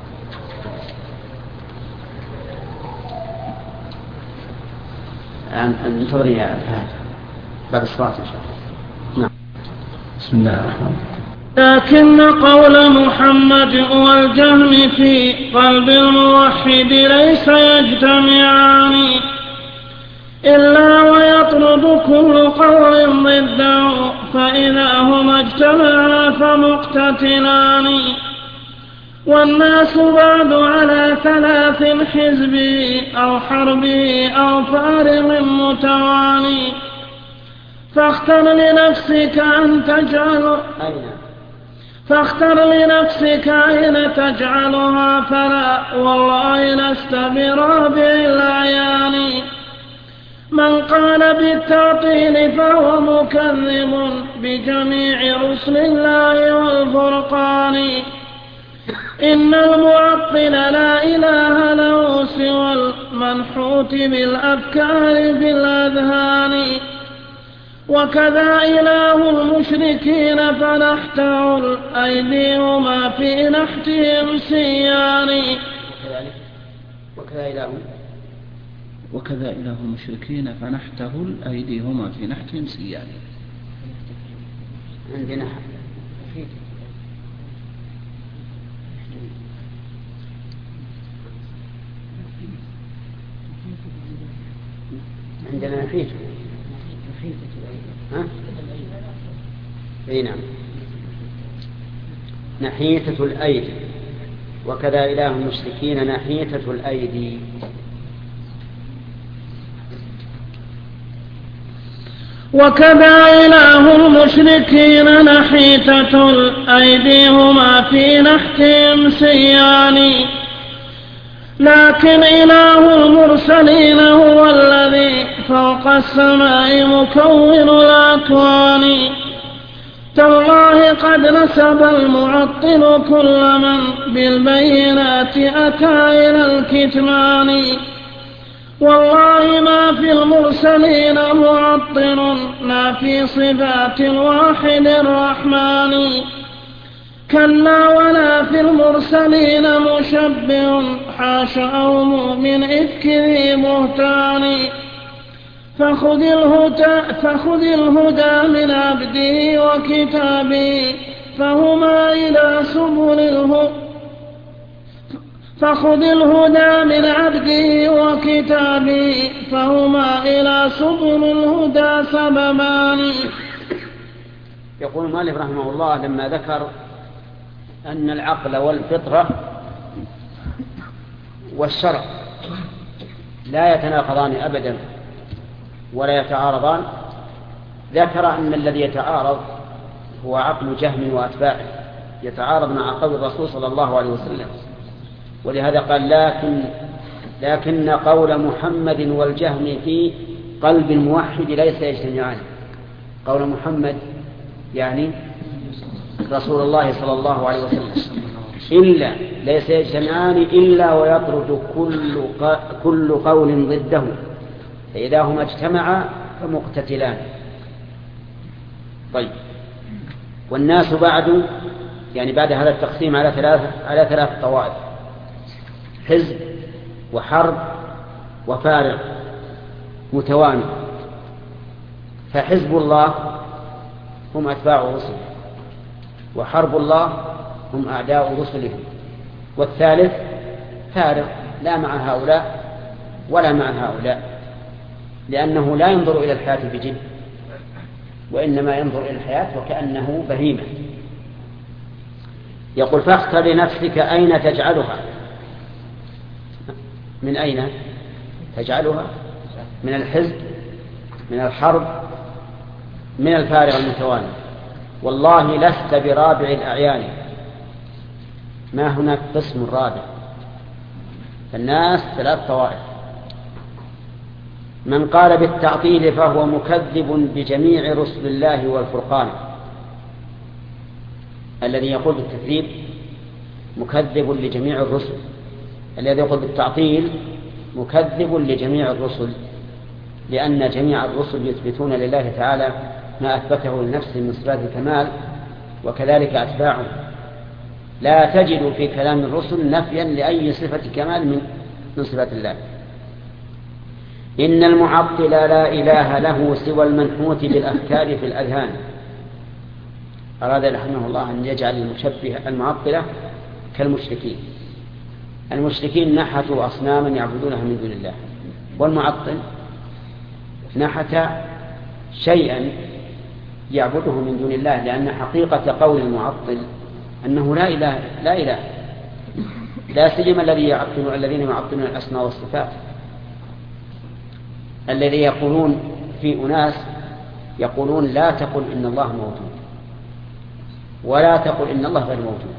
انتظر يا فهد بعد الصلاة إن شاء الله. نعم. بسم الله الرحمن الرحيم. لكن قول محمد والجهم في قلب الموحد ليس يجتمعان إلا ويطرد كل قول ضده، فإذا هما اجتمعا فمقتتلان. والناس بعد على ثلاث حزبي أو حربي أو فارغ متواني، فاختر لنفسك أن تجعل فاختر لنفسك أين تجعلها، فلا والله لست برابع الأعيان. من قال بالتعطيل فهو مكذب بجميع رسل الله والفرقان. إن المعطل لا إله له سوى المنحوت بالأفكار بالأذهان، وكذا إله المشركين فنحته الأيديهما في نحتهم سيان. وكذا إله وكذا إله المشركين فنحته الأيديهما في نحتهم سيان. عندنا عندنا نحيته. ها؟ اي نعم، نحيتة الأيدي. وكذا إله المشركين نحيتة الأيدي. وكذا إله المشركين نحيتة الأيدي هما في نحتهم سيان. لكن إله المرسلين هو الذي فوق السماء مكون الأكوان. تالله قد نسب المعطل كل من بالبينات أتى إلى الكتمان. والله ما في المرسلين معطل نافي صفات الواحد الرحمن. كلا ولا في المرسلين مشبه حاشا من إفك ذي بهتان. فخذ الهدى, فخذ الهدى من عبده وكتابه فهما إلى سبل الهدى فخذ الهدى من عبده وكتابه فهما إلى سبل الهدى سببان. يقول المؤلف رحمه الله لما ذكر أن العقل والفطرة والشرع لا يتناقضان أبدا ولا يتعارضان، ذكر أن الذي يتعارض هو عقل جهم وأتباعه، يتعارض مع قول الرسول صلى الله عليه وسلم. ولهذا قال لكن لكن قول محمد والجهم في قلب الموحد ليس يجتمعان. قول محمد يعني رسول الله صلى الله عليه وسلم إلا ليس يجتمعان إلا ويطرد كل كل قول ضده، فإذا هما اجتمعا فمقتتلان. طيب، والناس بعد يعني بعد هذا التقسيم على ثلاث على ثلاث طوائف: حزب وحرب وفارق متواني. فحزب الله هم أتباع رسله، وحرب الله هم أعداء رسله، والثالث فارق لا مع هؤلاء ولا مع هؤلاء، لأنه لا ينظر إلى الحياة بجد، وإنما ينظر إلى الحياة وكأنه بهيمة. يقول فاختر لنفسك أين تجعلها. من أين تجعلها؟ من الحزب، من الحرب، من الفارغ المتوالي. والله لست برابع الأعيان، ما هناك قسم رابع. الناس ثلاث طوائف: من قال بالتعطيل فهو مكذب بجميع رسل الله والفرقان. الذي يقول بالتكذيب مكذب لجميع الرسل، الذي يقول بالتعطيل مكذب لجميع الرسل، لأن جميع الرسل يثبتون لله تعالى ما أثبته لنفسه من صفات الكمال وكذلك أتباعه. لا تجد في كلام الرسل نفيا لأي صفة كمال من من صفات الله. إن المعطل لا إله له سوى المنحوت بالأفكار في الأذهان. أراد رحمه الله أن يجعل المشبه المعطلة كالمشركين. المشركين نحتوا أصناما يعبدونها من دون الله، والمعطل نحت شيئا يعبده من دون الله، لأن حقيقة قول المعطل أنه لا إله لا إله لا سيما الذي يعطل الذين يعطلون الأسماء والصفات، الذي يقولون في أناس يقولون لا تقل إن الله موجود ولا تقل إن الله غير موجود،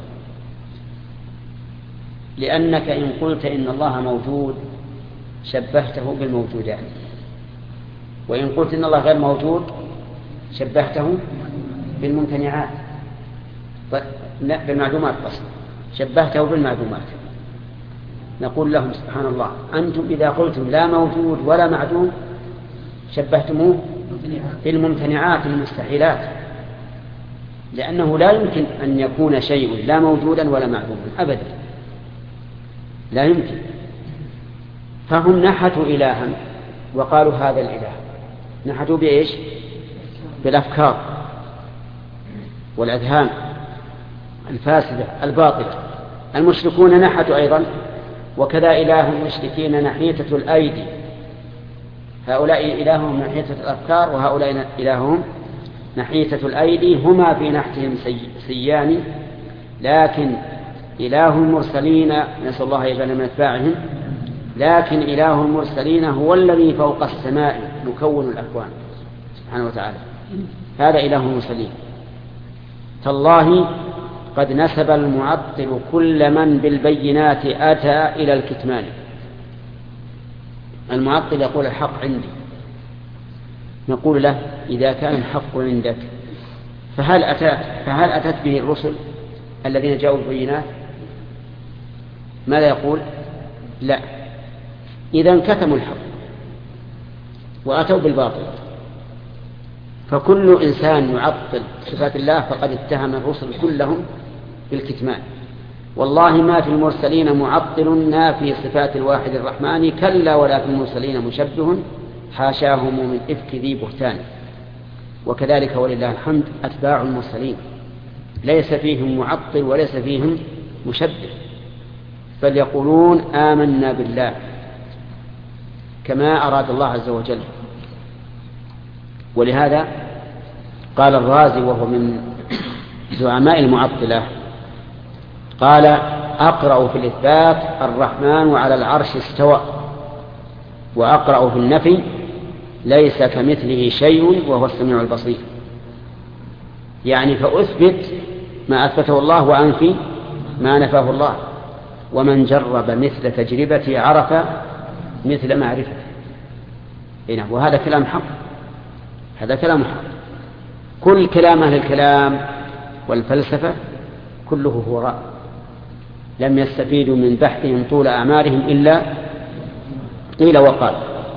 لأنك إن قلت إن الله موجود شبهته بالموجودات، وإن قلت إن الله غير موجود شبهته بالممتنعات بالمعدومات قصد شبهته بالمعدومات. نقول لهم سبحان الله، أنتم إذا قلتم لا موجود ولا معدوم شبهتموه بالممتنعات المستحيلات، لأنه لا يمكن أن يكون شيء لا موجودا ولا معدوما أبدا، لا يمكن. فهم نحتوا إلها وقالوا هذا الإله، نحتوا بإيش؟ بالأفكار والأذهان الفاسدة الباطلة. المشركون نحتوا أيضا، وكذا إله المشركين نحيتة الأيدي، هؤلاء إلههم نحيتة الأفكار وهؤلاء إلههم نحيتة الأيدي، هما في نحتهم سيان، لكن إله المرسلين نسأل الله يجعلنا من أتباعهم، لكن إله المرسلين هو الذي فوق السماء مكون الأكوان سبحانه وتعالى، هذا إله المرسلين. تالله قد نسب المعطل كل من بالبينات أتى إلى الكتمان. المعطل يقول الحق عندي، نقول له إذا كان الحق عندك فهل أتت, فهل أتت به الرسل الذين جاءوا بالبينات؟ ماذا يقول؟ لا، إذا كتموا الحق وأتوا بالباطل. فكل إنسان يعطل صفات الله فقد اتهم الرسل كلهم بالكتمان. والله ما في المرسلين معطل نافي صفات الواحد الرحمن، كلا ولا في المرسلين مشبه حاشاهم من إفك ذي بهتان. وكذلك ولله الحمد أتباع المرسلين ليس فيهم معطل وليس فيهم مشبه، بل يقولون آمنا بالله كما أراد الله عز وجل. ولهذا قال الرازي وهو من زعماء المعطلة، قال أقرأ في الإثبات الرحمن على العرش استوى، وأقرأ في النفي ليس كمثله شيء وهو السميع البصير. يعني فأثبت ما أثبته الله وأنفي ما نفاه الله، ومن جرب مثل تجربتي عرف مثل معرفة. وهذا كلام حق، هذا كلام حق. كل كلام أهل الكلام والفلسفة كله هو رأي، لم يستفيدوا من بحثهم طول أعمارهم إلا قيل وقال.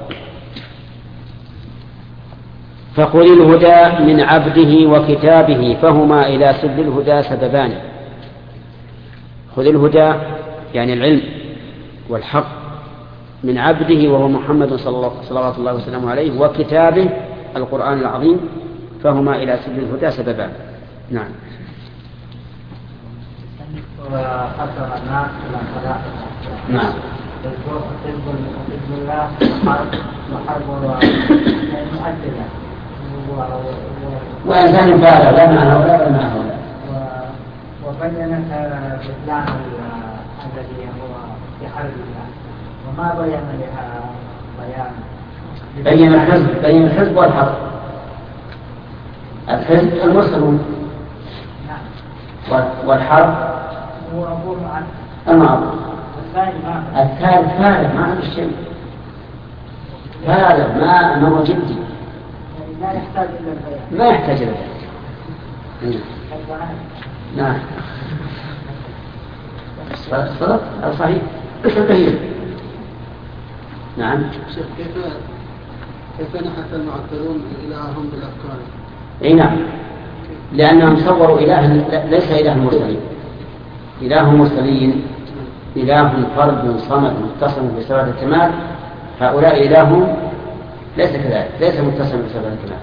فخذ الهدى من عبده وكتابه فهما إلى سبل الهدى سببان. خذ الهدى يعني العلم والحق من عبده وهو محمد صلوات الله وسلامه عليه، وكتابه القرآن العظيم، فهما إلى سبل الهدى سببان. نعم. وقدر الناس إلى ثلاثة. نعم. حزب الله وحرب وحرب المؤثرة وإنسان فارغ لا معنى ولا لا معنى ولا. وبينت الإسلام الذي هو في حرب الله، وما بين لها بيان. بين الحزب بين الحزب والحرب. الحزب المسلمون والحرب هو أقول عن المعروف. الثالث فارغ ما عنده شيء، فارغ ما ما هو جدي، لا يحتاج إلى البيان، ما يحتاج إلى البيان. نعم. صدق صحيح صحيح. نعم. شيخ كيف كيف نحت المعطلون إلههم بالأفكار؟ أي نعم، لأنهم صوروا إلها ليس إله المرسلين. إله المرسلين إله فرد صمد متصل بصفات الكمال، هؤلاء إله ليس كذلك، ليس متصل بصفات الكمال،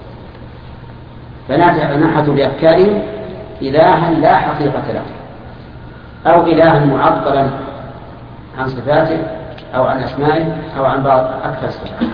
فنحتوا بأفكارهم إلها لا حقيقة له، أو إلها معطلا عن صفاته أو عن أسمائه أو عن بعض أكثر الصفات.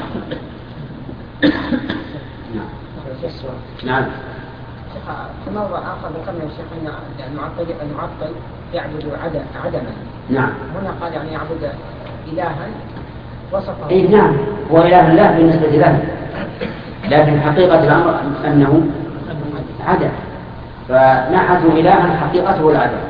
نعم. نعم. في موضع آخر ذكرنا يا شيخ أن المعطل المعطل يعبد عدما. نعم. هنا قال يعني يعبد إلها وصفه. إيه نعم، هو إله الله بالنسبة له، لكن حقيقة الأمر أنه عدم، فنحته إلها حقيقته العدم.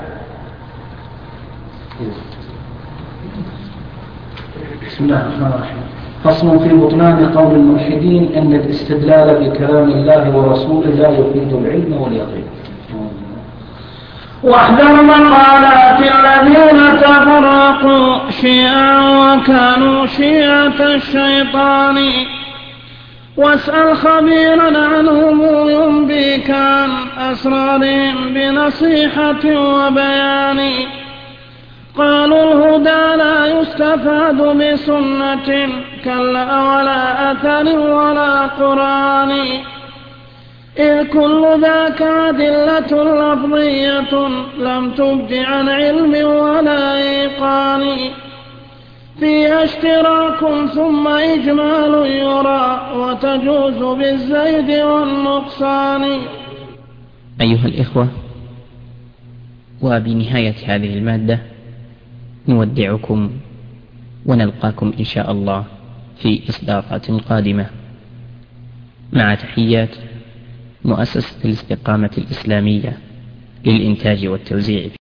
بسم الله الرحمن الرحيم. فصل في بطلان قول الملحدين أن الاستدلال بكلام الله ورسوله لا يفيد العلم واليقين. واحذر مقالات الذين تفرقوا شيعا وكانوا شيعة الشيطان، واسأل خبيرا عنهم ينبيك عن أسرارهم بنصيحة وبيان. قالوا الهدى لا يستفاد بسنة كلا ولا أثر ولا قرآن، إذ كل ذاك أدلة لفظية لم تبد عن علم ولا إيقان، فيها اشتراك ثم إجمال يرى وتجوز بالزيد والنقصان. أيها الإخوة، وبنهاية هذه المادة نودعكم ونلقاكم إن شاء الله في إصدارات قادمة، مع تحيات مؤسسة الاستقامة الإسلامية للإنتاج والتوزيع في